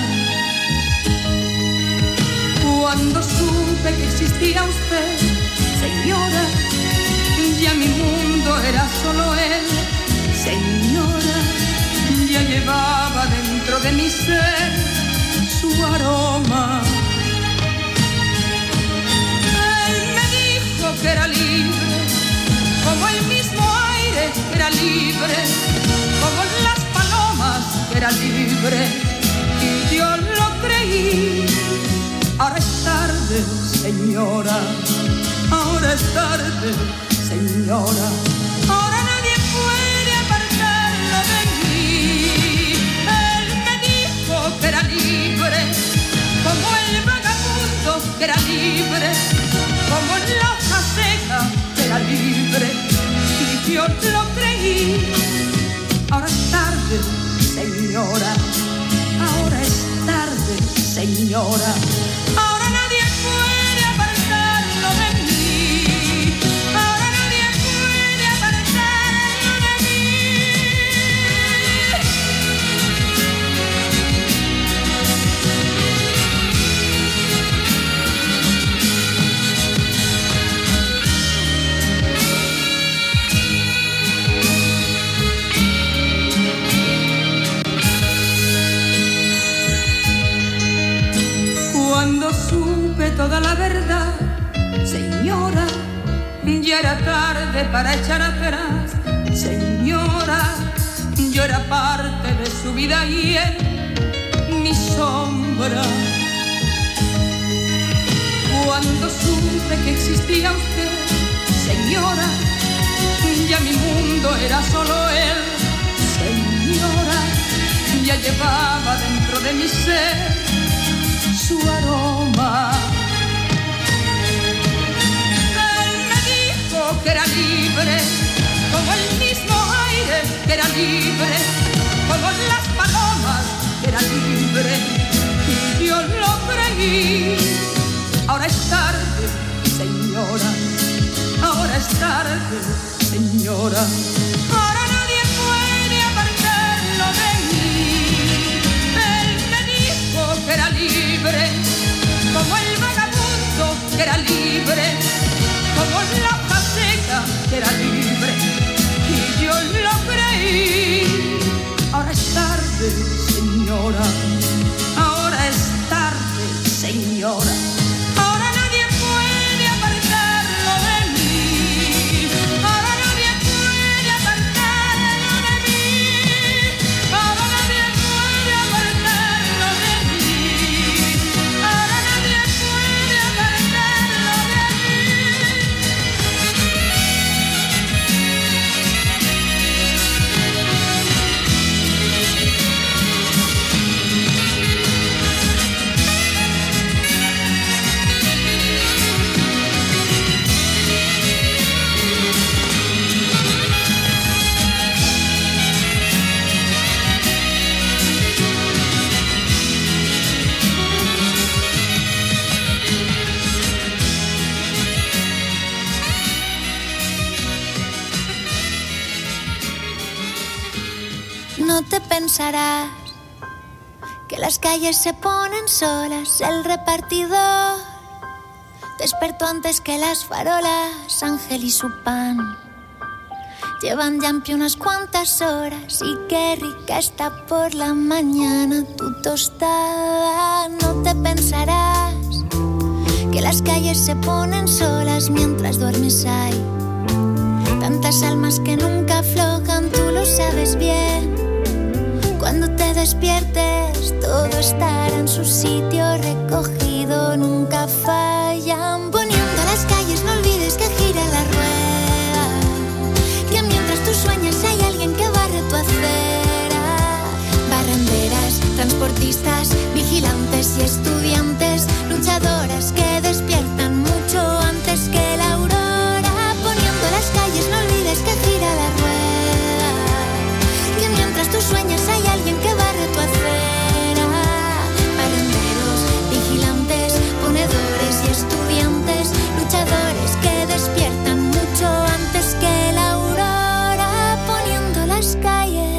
Cuando supe que existía usted, señora, ya mi mundo era solo él. Señora, ya llevaba dentro de mi ser su aroma. Él me dijo que era libre, como el mismo aire que era libre, como las palomas que era libre, y yo lo creí. Ahora es tarde, señora, ahora es tarde, señora. Ahora nadie puede apartarlo de mí. Él me dijo que era libre, como el vagabundo que era libre, como la hoja seca que era libre, y yo lo creí. Ahora es tarde, señora, ahora es tarde, señora. Ahora nadie puede apartarlo de mí. Ahora nadie puede apartarlo de mí. Ya era tarde para echar atrás, señora. Yo era parte de su vida y él mi sombra. Cuando supe que existía usted, señora, ya mi mundo era solo él, señora. Ya llevaba dentro de mi ser su aroma. Él me dijo que era libre, como el mismo aire que era libre, como las palomas que era libre, y yo lo creí. Ahora es tarde, señora, ahora es tarde, señora. Ahora nadie puede apartarlo de mí. Él me dijo que era libre, como el vagabundo que era libre, como la hoja seca que era libre, y yo lo creí. Ahora es tarde, señora, ahora es tarde, señora. No te pensarás que las calles se ponen solas. El repartidor despertó antes que las farolas. Ángel y su pan llevan ya en pie unas cuantas horas. Y qué rica está por la mañana tu tostada. No te pensarás que las calles se ponen solas mientras duermes. Hay tantas almas que nunca aflojan, tú lo sabes bien. Cuando te despiertes, todo estará en su sitio recogido, nunca fallan. Poniendo las calles, no olvides que gira la rueda, que mientras tú sueñas hay alguien que barre tu acera. Barrenderas, transportistas, vigilantes y estudiantes, luchadoras que despiertan mucho antes que la aurora. Poniendo las calles, no olvides que gira la rueda, que mientras tú sueñas hay alguien que barre tu acera. Barrenderos, vigilantes, ponedores y estudiantes, luchadores que despiertan mucho antes que la aurora. Poniendo las calles.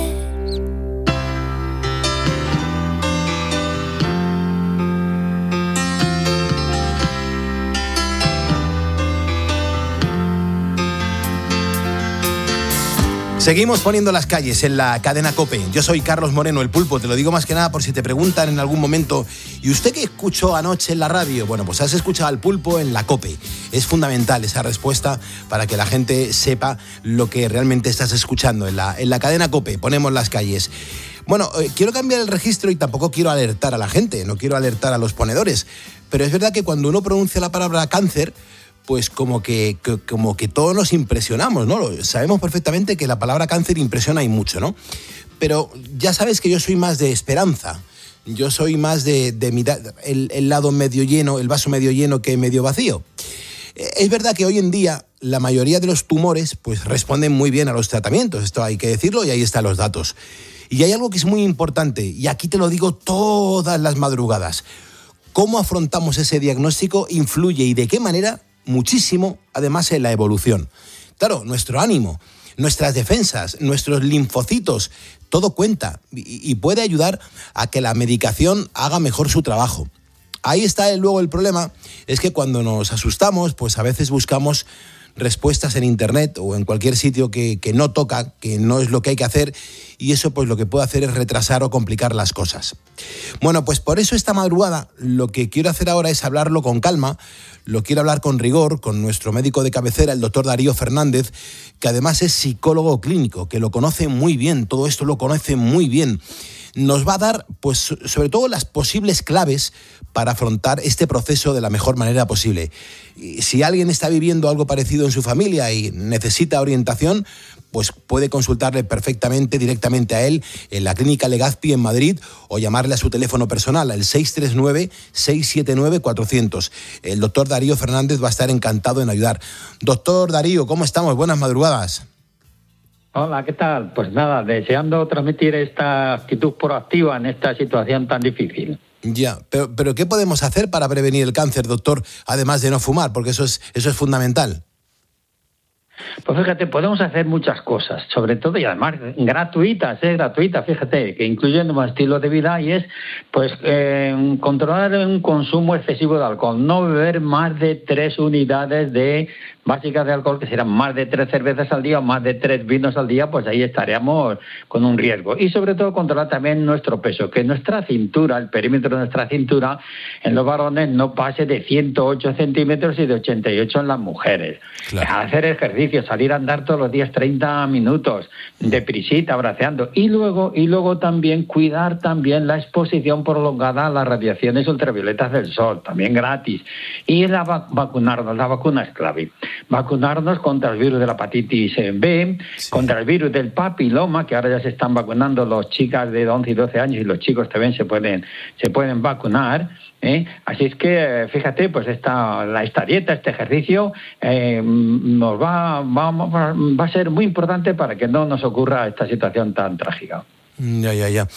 Seguimos poniendo las calles en la cadena COPE. Yo soy Carlos Moreno, el Pulpo. Te lo digo más que nada por si te preguntan en algún momento: ¿y usted qué escuchó anoche en la radio? Bueno, pues has escuchado al Pulpo en la COPE. Es fundamental esa respuesta para que la gente sepa lo que realmente estás escuchando en la, en la cadena COPE. Ponemos las calles. Bueno, eh, quiero cambiar el registro y tampoco quiero alertar a la gente, no quiero alertar a los ponedores. Pero es verdad que cuando uno pronuncia la palabra cáncer, pues como que, que, como que todos nos impresionamos, ¿no? Sabemos perfectamente que la palabra cáncer impresiona y mucho, ¿no? Pero ya sabes que yo soy más de esperanza. Yo soy más de, de mirar el, el lado medio lleno, el vaso medio lleno que medio vacío. Es verdad que hoy en día la mayoría de los tumores pues responden muy bien a los tratamientos. Esto hay que decirlo y ahí están los datos. Y hay algo que es muy importante, y aquí te lo digo todas las madrugadas. Cómo afrontamos ese diagnóstico influye, y de qué manera, muchísimo, además, en la evolución. Claro, nuestro ánimo, nuestras defensas, nuestros linfocitos, todo cuenta y, y puede ayudar a que la medicación haga mejor su trabajo. ahí está luego el problema, es que cuando nos asustamos, pues a veces buscamos respuestas en internet o en cualquier sitio que, que no toca, que no es lo que hay que hacer, y eso pues lo que puede hacer es retrasar o complicar las cosas. Bueno, pues por eso esta madrugada lo que quiero hacer ahora es hablarlo con calma, lo quiero hablar con rigor, con nuestro médico de cabecera, el doctor Darío Fernández, que además es psicólogo clínico, que lo conoce muy bien, todo esto lo conoce muy bien. Nos va a dar, pues, sobre todo las posibles claves para afrontar este proceso de la mejor manera posible. Y si alguien está viviendo algo parecido en su familia y necesita orientación, pues puede consultarle perfectamente directamente a él en la Clínica Legazpi en Madrid o llamarle a su teléfono personal al seis tres nueve, seis siete nueve, cuatro cero cero. El doctor Darío Fernández va a estar encantado en ayudar. Doctor Darío, ¿cómo estamos? Buenas madrugadas. Hola, ¿qué tal? Pues nada, deseando transmitir esta actitud proactiva en esta situación tan difícil. Ya, pero, pero ¿qué podemos hacer para prevenir el cáncer, doctor, además de no fumar? Porque eso es, eso es fundamental. Pues fíjate, podemos hacer muchas cosas, sobre todo y además gratuitas, ¿eh? gratuitas, fíjate, que incluyen un estilo de vida y es pues eh, controlar un consumo excesivo de alcohol, no beber más de tres unidades de básicas de alcohol, que serán más de tres cervezas al día o más de tres vinos al día, pues ahí estaríamos con un riesgo. Y sobre todo controlar también nuestro peso, que nuestra cintura, el perímetro de nuestra cintura en los varones no pase de ciento ocho centímetros y de ochenta y ocho en las mujeres. Claro. Hacer ejercicio, salir a andar todos los días treinta minutos, deprisita, braceando. Y luego, y luego también cuidar también la exposición prolongada a las radiaciones ultravioletas del sol, también gratis. Y la va- vacunarnos, la vacuna es clave. Vacunarnos contra el virus de la hepatitis B, sí. contra el virus del papiloma, que ahora ya se están vacunando las chicas de once y doce años y los chicos también se pueden, se pueden vacunar. ¿eh? Así es que, fíjate, pues esta, la, esta dieta, este ejercicio, eh, nos va, va, va a ser muy importante para que no nos ocurra esta situación tan trágica. Ya, ya, ya.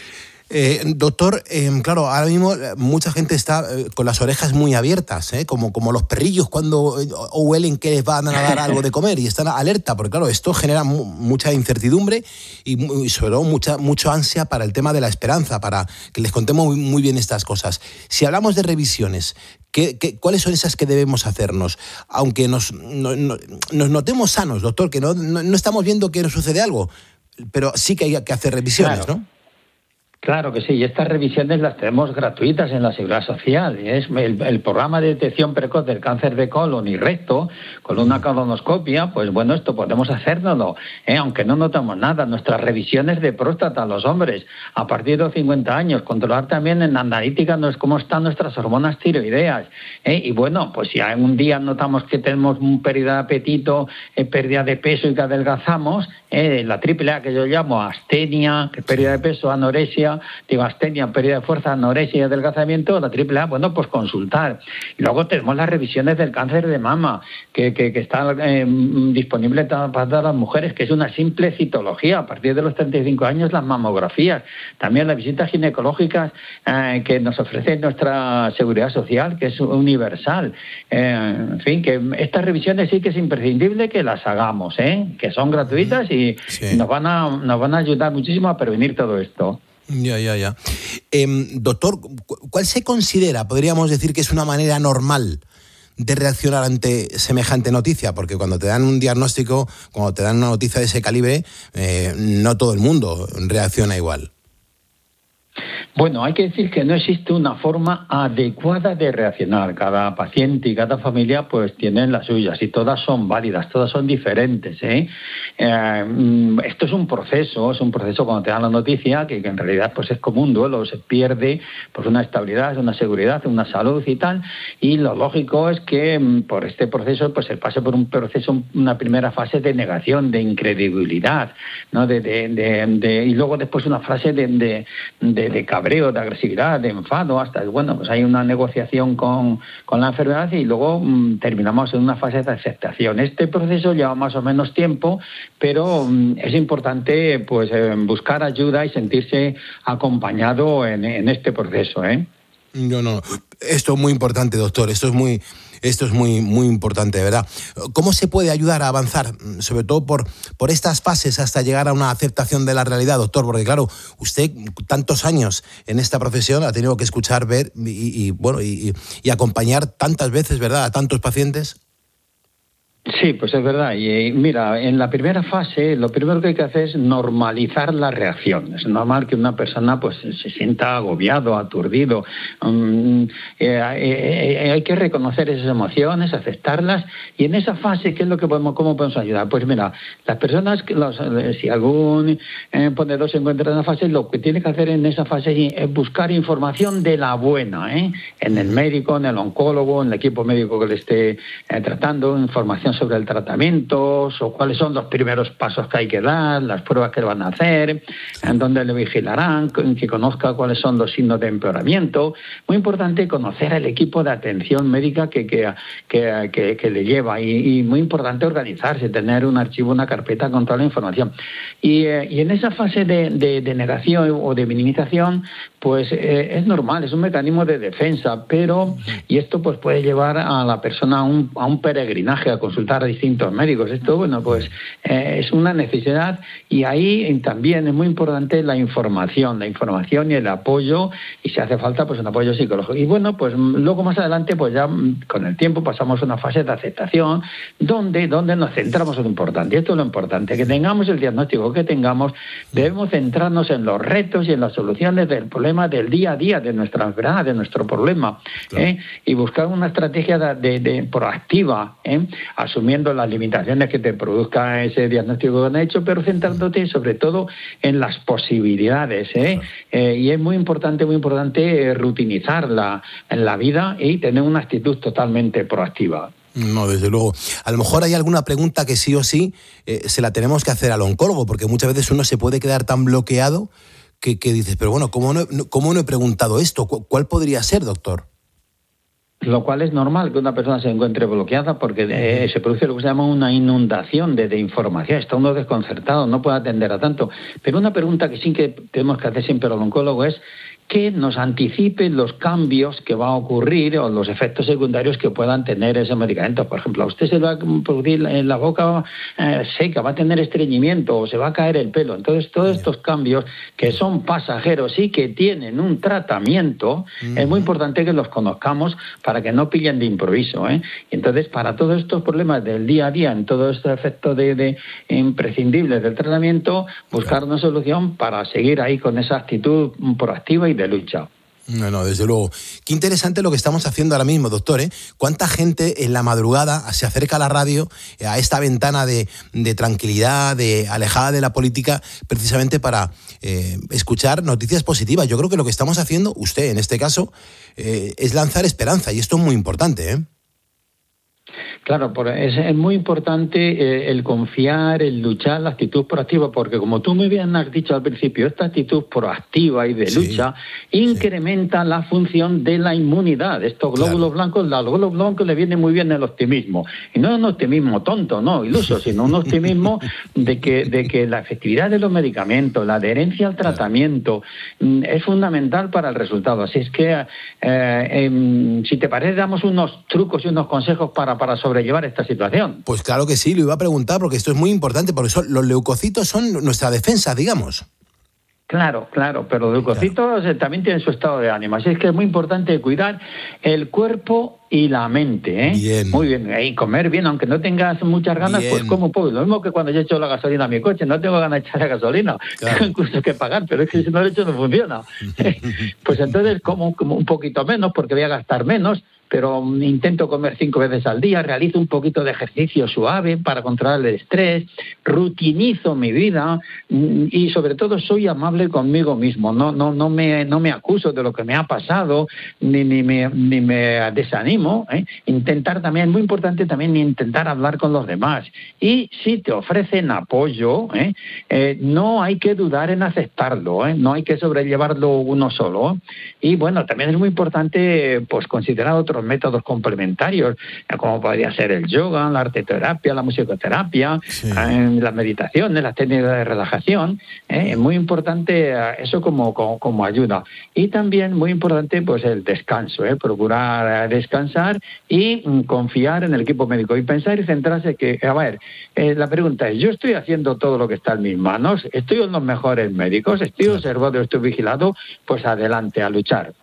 Eh, doctor, eh, claro, ahora mismo mucha gente está eh, con las orejas muy abiertas, ¿eh? como, como los perrillos cuando eh, huelen que les van a dar algo de comer y están alerta, porque claro, esto genera mu- mucha incertidumbre y, y sobre todo mucha mucha ansia para el tema de la esperanza, para que les contemos muy, muy bien estas cosas. Si hablamos de revisiones, ¿qué, qué, ¿cuáles son esas que debemos hacernos? Aunque nos, no, no, nos notemos sanos, doctor, que no, no, no estamos viendo que nos sucede algo, pero sí que hay que hacer revisiones, claro. ¿no? Claro que sí, y estas revisiones las tenemos gratuitas en la Seguridad Social. Es el, el programa de detección precoz del cáncer de colon y recto, con una colonoscopia, pues bueno, esto podemos hacérnoslo, ¿eh? aunque no notamos nada. Nuestras revisiones de próstata a los hombres, a partir de los cincuenta años, controlar también en analítica cómo están nuestras hormonas tiroideas. ¿eh? Y bueno, pues si algún día notamos que tenemos un pérdida de apetito, eh, pérdida de peso y que adelgazamos, eh, la triple A que yo llamo astenia, que es pérdida de peso, anorexia, digo, astenia, pérdida de fuerza, anorexia y adelgazamiento, la triple A, bueno, pues consultar. Y luego tenemos las revisiones del cáncer de mama, que, que, que está eh, disponible para todas las mujeres, que es una simple citología. A partir de los treinta y cinco años, las mamografías. También las visitas ginecológicas eh, que nos ofrece nuestra Seguridad Social, que es universal. Eh, en fin, que estas revisiones sí que es imprescindible que las hagamos, ¿eh? que son gratuitas y sí. nos van a, nos van a ayudar muchísimo a prevenir todo esto. Ya, ya, ya. Eh, doctor, ¿cuál se considera, podríamos decir, que es una manera normal de reaccionar ante semejante noticia? Porque cuando te dan un diagnóstico, cuando te dan una noticia de ese calibre, eh, no todo el mundo reacciona igual. Bueno, hay que decir que no existe una forma adecuada de reaccionar. Cada paciente y cada familia pues tienen las suyas y todas son válidas, todas son diferentes. ¿eh? Eh, esto es un proceso, es un proceso cuando te dan la noticia que, que en realidad pues es como un duelo, se pierde pues una estabilidad, una seguridad, una salud y tal. Y lo lógico es que por este proceso pues se pase por un proceso, una primera fase de negación, de incredibilidad, ¿no? de, de, de, de, y luego después una fase de, de, de, de cabreo, de agresividad, de enfado, hasta, bueno, pues hay una negociación con, con la enfermedad y luego mmm, terminamos en una fase de aceptación. Este proceso lleva más o menos tiempo, pero mmm, es importante pues eh, buscar ayuda y sentirse acompañado en, en este proceso, ¿eh? No, no, esto es muy importante, doctor, esto es muy... Esto es muy, muy importante, de verdad. ¿Cómo se puede ayudar a avanzar, sobre todo por, por estas fases hasta llegar a una aceptación de la realidad, doctor? Porque claro, usted tantos años en esta profesión ha tenido que escuchar, ver y, y bueno y, y acompañar tantas veces, ¿verdad?, a tantos pacientes. Sí, pues es verdad. Y mira, en la primera fase lo primero que hay que hacer es normalizar la reacción. Es normal que una persona pues se sienta agobiado, aturdido. Um, eh, eh, hay que reconocer esas emociones, aceptarlas. Y en esa fase, ¿qué es lo que podemos, cómo podemos ayudar? Pues mira, las personas, los, si algún eh, ponedor se encuentra en esa fase, lo que tiene que hacer en esa fase es buscar información de la buena, ¿eh? En el médico, en el oncólogo, en el equipo médico que le esté eh, tratando, información sobre el tratamiento, o cuáles son los primeros pasos que hay que dar, las pruebas que van a hacer, en dónde le vigilarán, que conozca cuáles son los signos de empeoramiento. Muy importante conocer el equipo de atención médica que, que, que, que, que le lleva y, y muy importante organizarse, tener un archivo, una carpeta con toda la información. Y, eh, y en esa fase de, de, de negación o de minimización, pues eh, es normal, es un mecanismo de defensa, pero, y esto pues puede llevar a la persona a un, a un peregrinaje, a consultar a distintos médicos. Esto, bueno, pues eh, es una necesidad y ahí también es muy importante la información, la información y el apoyo, y si hace falta, pues un apoyo psicológico. Y bueno, pues luego más adelante, pues ya con el tiempo pasamos a una fase de aceptación donde, donde nos centramos en lo importante. Y esto es lo importante, que tengamos el diagnóstico que tengamos, debemos centrarnos en los retos y en las soluciones del problema del día a día, de nuestra enfermedad, de nuestro problema, claro. ¿eh? Y buscar una estrategia de, de, de proactiva, ¿eh? asumiendo las limitaciones que te produzca ese diagnóstico que han hecho, pero centrándote sobre todo en las posibilidades, ¿eh? Claro. Eh, y es muy importante, muy importante eh, rutinizar la, en la vida y tener una actitud totalmente proactiva. No, desde luego. A lo mejor hay alguna pregunta que sí o sí eh, se la tenemos que hacer al oncólogo, porque muchas veces uno se puede quedar tan bloqueado que, que dices, pero bueno, ¿cómo no, ¿cómo no he preguntado esto? ¿Cuál podría ser, doctor? Lo cual es normal que una persona se encuentre bloqueada porque eh, se produce lo que se llama una inundación de, de información. Está uno desconcertado, no puede atender a tanto. Pero una pregunta que sí que tenemos que hacer siempre al oncólogo es que nos anticipe los cambios que va a ocurrir o los efectos secundarios que puedan tener ese medicamento. Por ejemplo, a usted se le va a producir en la boca eh, seca, va a tener estreñimiento o se va a caer el pelo. Entonces, todos estos cambios que son pasajeros y que tienen un tratamiento, mm. es muy importante que los conozcamos para que no pillen de improviso, ¿eh? Y entonces, para todos estos problemas del día a día, en todo este efecto de, de imprescindibles del tratamiento, buscar una solución para seguir ahí con esa actitud proactiva y de lucha. No, no, desde luego. Qué interesante lo que estamos haciendo ahora mismo, doctor, ¿eh? Cuánta gente en la madrugada se acerca a la radio, a esta ventana de, de tranquilidad, de alejada de la política, precisamente para eh, escuchar noticias positivas. Yo creo que lo que estamos haciendo, usted en este caso, eh, es lanzar esperanza, y esto es muy importante, ¿eh? Claro, es, es muy importante eh, el confiar, el luchar, la actitud proactiva, porque como tú muy bien has dicho al principio, esta actitud proactiva y de sí, lucha incrementa sí. la función de la inmunidad. Estos glóbulos claro. blancos, a los glóbulos blancos le viene muy bien el optimismo. Y no es un optimismo tonto, no, iluso, sino un optimismo de que, de que la efectividad de los medicamentos, la adherencia al tratamiento, claro. es fundamental para el resultado. Así es que, eh, eh, si te parece, damos unos trucos y unos consejos para, para sobrellevar esta situación. Pues claro que sí, lo iba a preguntar porque esto es muy importante, por eso los leucocitos son nuestra defensa, digamos. Claro, claro, pero los leucocitos claro. también tienen su estado de ánimo, así es que es muy importante cuidar el cuerpo y la mente, ¿eh? Bien. Muy bien, y comer bien, aunque no tengas muchas ganas, bien. Pues como puedo. Lo mismo que cuando yo echo la gasolina a mi coche, no tengo ganas de echar la gasolina, claro. tengo incluso que pagar, pero es que si no lo echo no funciona. Pues entonces como, como un poquito menos, porque voy a gastar menos, pero intento comer cinco veces al día, realizo un poquito de ejercicio suave para controlar el estrés, rutinizo mi vida y sobre todo soy amable conmigo mismo, no no no me no me acuso de lo que me ha pasado, ni, ni, me, ni me desanimo, ¿eh? Intentar también, muy importante también intentar hablar con los demás. Y si te ofrecen apoyo, ¿eh? Eh, no hay que dudar en aceptarlo, ¿eh? No hay que sobrellevarlo uno solo. Y bueno, también es muy importante pues considerar otros otros métodos complementarios, como podría ser el yoga, la arteterapia, la musicoterapia, sí. eh, las meditaciones, las técnicas de relajación. Eh, es muy importante eh, eso como, como, como ayuda. Y también muy importante pues el descanso, eh, procurar descansar y mm, confiar en el equipo médico y pensar y centrarse que, a ver, eh, la pregunta es, ¿yo estoy haciendo todo lo que está en mis manos? ¿Estoy en los mejores médicos? ¿Estoy observado? ¿Estoy vigilado? Pues adelante, a luchar.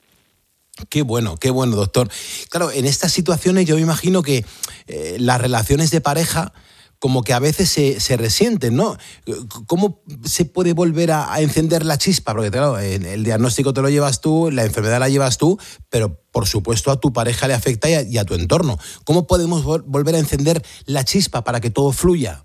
Qué bueno, qué bueno, doctor. Claro, en estas situaciones yo me imagino que eh, las relaciones de pareja como que a veces se, se resienten, ¿no? ¿Cómo se puede volver a, a encender la chispa? Porque claro, el diagnóstico te lo llevas tú, la enfermedad la llevas tú, pero por supuesto a tu pareja le afecta y a, y a tu entorno. ¿Cómo podemos vol- volver a encender la chispa para que todo fluya?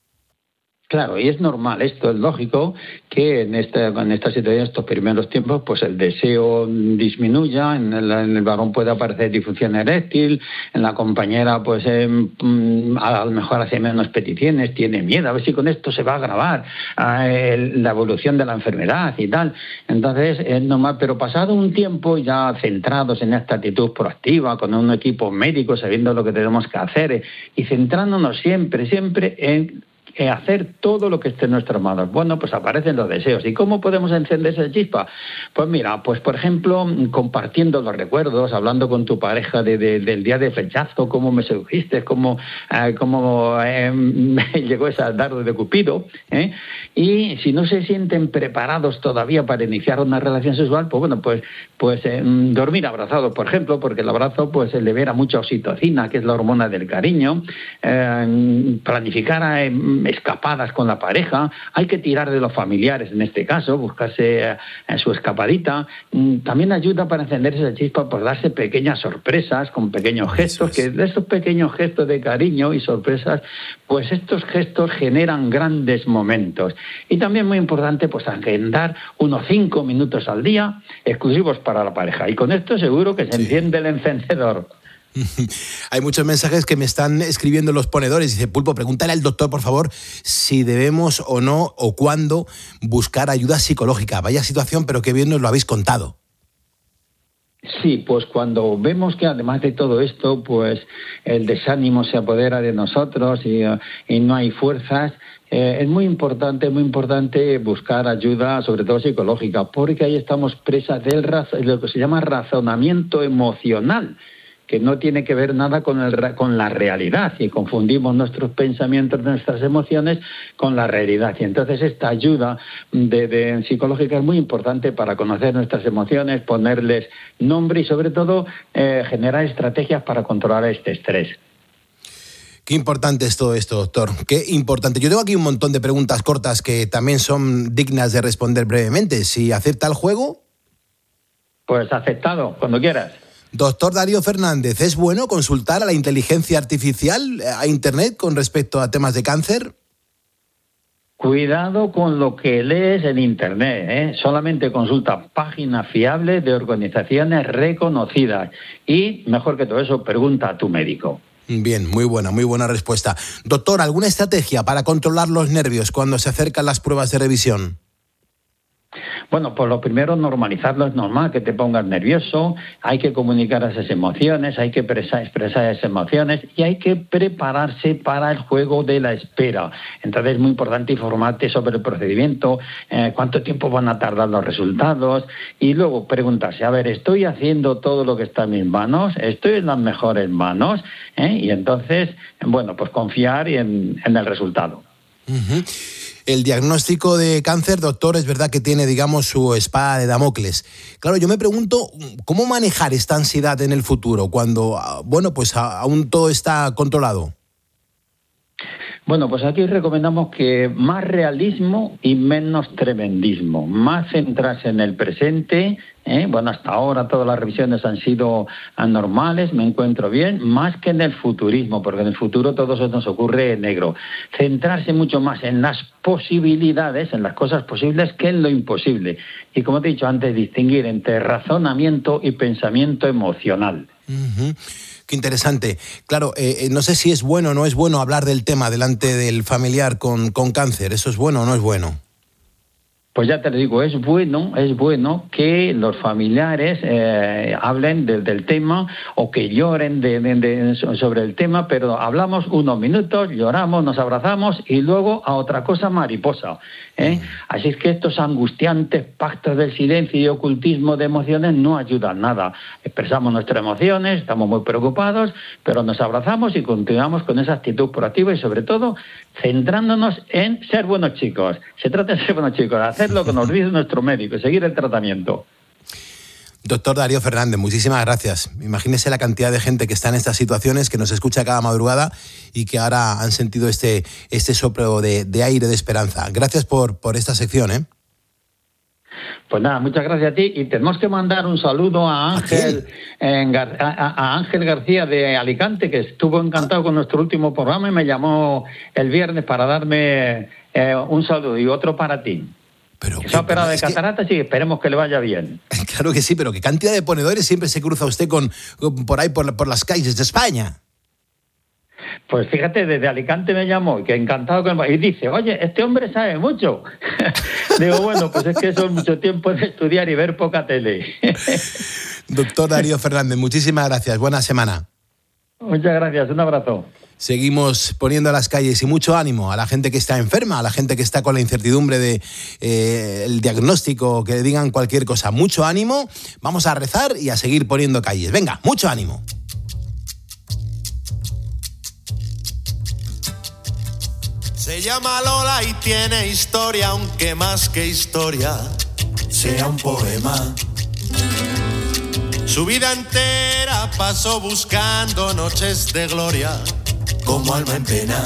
Claro, y es normal, esto es lógico que en esta, en esta situación, en estos primeros tiempos, pues el deseo disminuya, en el, en el varón puede aparecer disfunción eréctil, en la compañera pues eh, a lo mejor hace menos peticiones, tiene miedo, a ver si con esto se va a agravar eh, la evolución de la enfermedad y tal. Entonces es normal, pero pasado un tiempo ya centrados en esta actitud proactiva, con un equipo médico, sabiendo lo que tenemos que hacer eh, y centrándonos siempre, siempre en hacer todo lo que esté en nuestras manos. Bueno, pues aparecen los deseos. ¿Y cómo podemos encender esa chispa? Pues mira, pues por ejemplo, compartiendo los recuerdos, hablando con tu pareja de, de, del día de flechazo, cómo me sedujiste, cómo, eh, cómo eh, llegó ese dardo de Cupido, ¿eh? Y si no se sienten preparados todavía para iniciar una relación sexual, pues bueno, pues, pues eh, dormir abrazados, por ejemplo, porque el abrazo pues se libera mucha oxitocina, que es la hormona del cariño, eh, planificar eh, escapadas con la pareja, hay que tirar de los familiares en este caso, buscarse eh, su escapadita, también ayuda para encender esa chispa por darse pequeñas sorpresas con pequeños gestos, que de esos pequeños gestos de cariño y sorpresas, pues estos gestos generan grandes momentos. Y también muy importante pues agendar unos cinco minutos al día exclusivos para la pareja, y con esto seguro que se enciende el encendedor. Hay muchos mensajes que me están escribiendo los ponedores. Dice, Pulpo, pregúntale al doctor, por favor, si debemos o no, o cuándo, buscar ayuda psicológica. Vaya situación, pero qué bien nos lo habéis contado. Sí, pues cuando vemos que además de todo esto, pues el desánimo se apodera de nosotros y, y no hay fuerzas, eh, es muy importante, muy importante buscar ayuda, sobre todo psicológica, porque ahí estamos presas del raz- lo que se llama razonamiento emocional, que no tiene que ver nada con, el, con la realidad, y confundimos nuestros pensamientos, nuestras emociones con la realidad. Y entonces esta ayuda de, de psicológica es muy importante para conocer nuestras emociones, ponerles nombre y sobre todo eh, generar estrategias para controlar este estrés. Qué importante es todo esto, doctor. Qué importante. Yo tengo aquí un montón de preguntas cortas que también son dignas de responder brevemente. Si acepta el juego. Pues aceptado, cuando quieras. Doctor Darío Fernández, ¿es bueno consultar a la inteligencia artificial, a Internet, con respecto a temas de cáncer? Cuidado con lo que lees en Internet, ¿eh? Solamente consulta páginas fiables de organizaciones reconocidas. Y, mejor que todo eso, pregunta a tu médico. Bien, muy buena, muy buena respuesta. Doctor, ¿alguna estrategia para controlar los nervios cuando se acercan las pruebas de revisión? Bueno, pues lo primero, normalizarlo. Es normal que te pongas nervioso, hay que comunicar esas emociones, hay que expresar, expresar esas emociones y hay que prepararse para el juego de la espera. Entonces es muy importante informarte sobre el procedimiento, eh, cuánto tiempo van a tardar los resultados y luego preguntarse, a ver, ¿estoy haciendo todo lo que está en mis manos? ¿Estoy en las mejores manos? ¿Eh? Y entonces, bueno, pues confiar en, en el resultado. Uh-huh. El diagnóstico de cáncer, doctor, es verdad que tiene, digamos, su espada de Damocles. Claro, yo me pregunto, ¿cómo manejar esta ansiedad en el futuro cuando, bueno, pues aún todo está controlado? Bueno, pues aquí recomendamos que más realismo y menos tremendismo, más centrarse en el presente. ¿eh? Bueno, hasta ahora todas las revisiones han sido anormales, me encuentro bien, más que en el futurismo, porque en el futuro todo eso nos ocurre en negro. Centrarse mucho más en las posibilidades, en las cosas posibles, que en lo imposible. Y como te he dicho antes, distinguir entre razonamiento y pensamiento emocional. Uh-huh. Qué interesante. Claro, eh, no sé si es bueno o no es bueno hablar del tema delante del familiar con, con cáncer. ¿Eso es bueno o no es bueno? Pues ya te lo digo, es bueno, es bueno que los familiares eh, hablen de, del tema o que lloren de, de, de, sobre el tema, pero hablamos unos minutos, lloramos, nos abrazamos y luego a otra cosa mariposa. ¿eh? Así es que estos angustiantes pactos del silencio y ocultismo de emociones no ayudan nada. Expresamos nuestras emociones, estamos muy preocupados, pero nos abrazamos y continuamos con esa actitud proactiva y sobre todo centrándonos en ser buenos chicos. Se trata de ser buenos chicos, hacer lo que nos dice nuestro médico y seguir el tratamiento. Doctor Darío Fernández, muchísimas gracias. Imagínese la cantidad de gente que está en estas situaciones, que nos escucha cada madrugada y que ahora han sentido este, este soplo de, de aire de esperanza. Gracias por, por esta sección, ¿eh? Pues nada, muchas gracias a ti y tenemos que mandar un saludo a Ángel, en Gar- a, a Ángel García de Alicante, que estuvo encantado con nuestro último programa y me llamó el viernes para darme eh, un saludo y otro para ti. Pero que se ha operado de cataratas y esperemos que le vaya bien. Claro que sí, pero qué cantidad de ponedores siempre se cruza usted con, con por ahí por, por las calles de España. Pues fíjate, desde Alicante me llamó, que encantado con el... Y dice, oye, este hombre sabe mucho. Digo, bueno, pues es que eso es mucho tiempo de estudiar y ver poca tele. Doctor Darío Fernández, muchísimas gracias. Buena semana. Muchas gracias, un abrazo. Seguimos poniendo a las calles y mucho ánimo a la gente que está enferma, a la gente que está con la incertidumbre de eh, el diagnóstico, que le digan cualquier cosa. Mucho ánimo, vamos a rezar y a seguir poniendo calles. Venga, mucho ánimo. Se llama Lola y tiene historia, aunque más que historia sea un poema. Su vida entera pasó buscando noches de gloria, como alma en pena.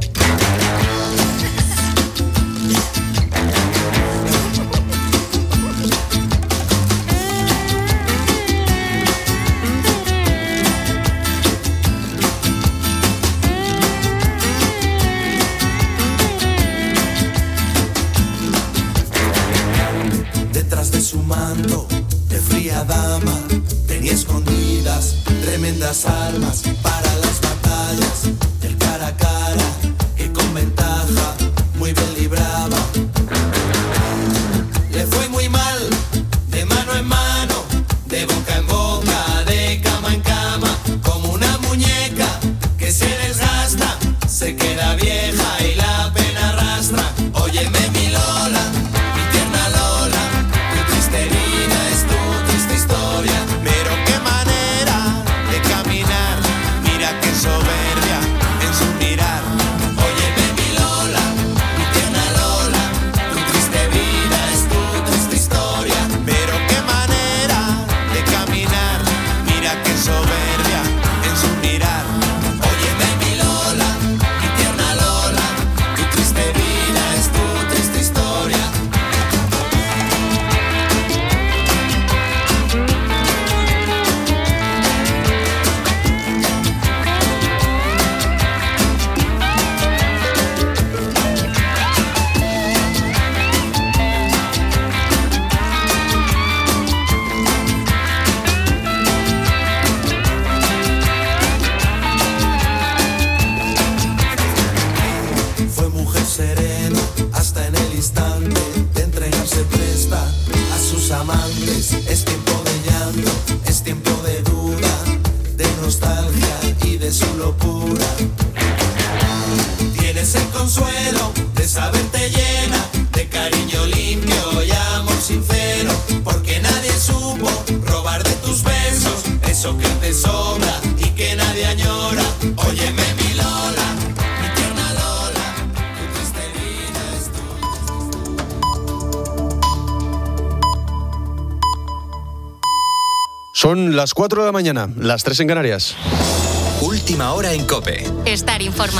Detrás de su manto de fría dama tenía escondidas tremendas armas para las batallas del cara a cara, que con ventaja muy bien libraba. Le fue muy mal, de mano en mano, de boca en boca, de cama en cama, como una muñeca que se desgasta, se queda vieja y la pena arrastra. Óyeme mi Lola, mi tierna Lola, tu triste vida es tu triste historia, pero qué manera de caminar, mira qué soberbia en su mirar. Óyeme mi Lola, mi tierna Lola, tu triste vida es tu triste historia, pero qué manera de caminar, mira qué soberbia en su mirar. Óyeme mi Lola, mi tierna Lola, tu triste vida es tu triste historia. Fue mujer serena hasta en el instante de entregarse presta a sus amantes. Es tiempo de llanto, es tiempo de duda, de nostalgia y de su locura. Tienes el consuelo de saberte llena de cariño limpio y amor sincero, porque nadie supo robar de tus besos eso que te sobra y que nadie añora. Óyeme mi Lola, mi tierna Lola, tu triste vida es Son las cuatro de la mañana, las tres en Canarias. Última hora en COPE. Estar informado.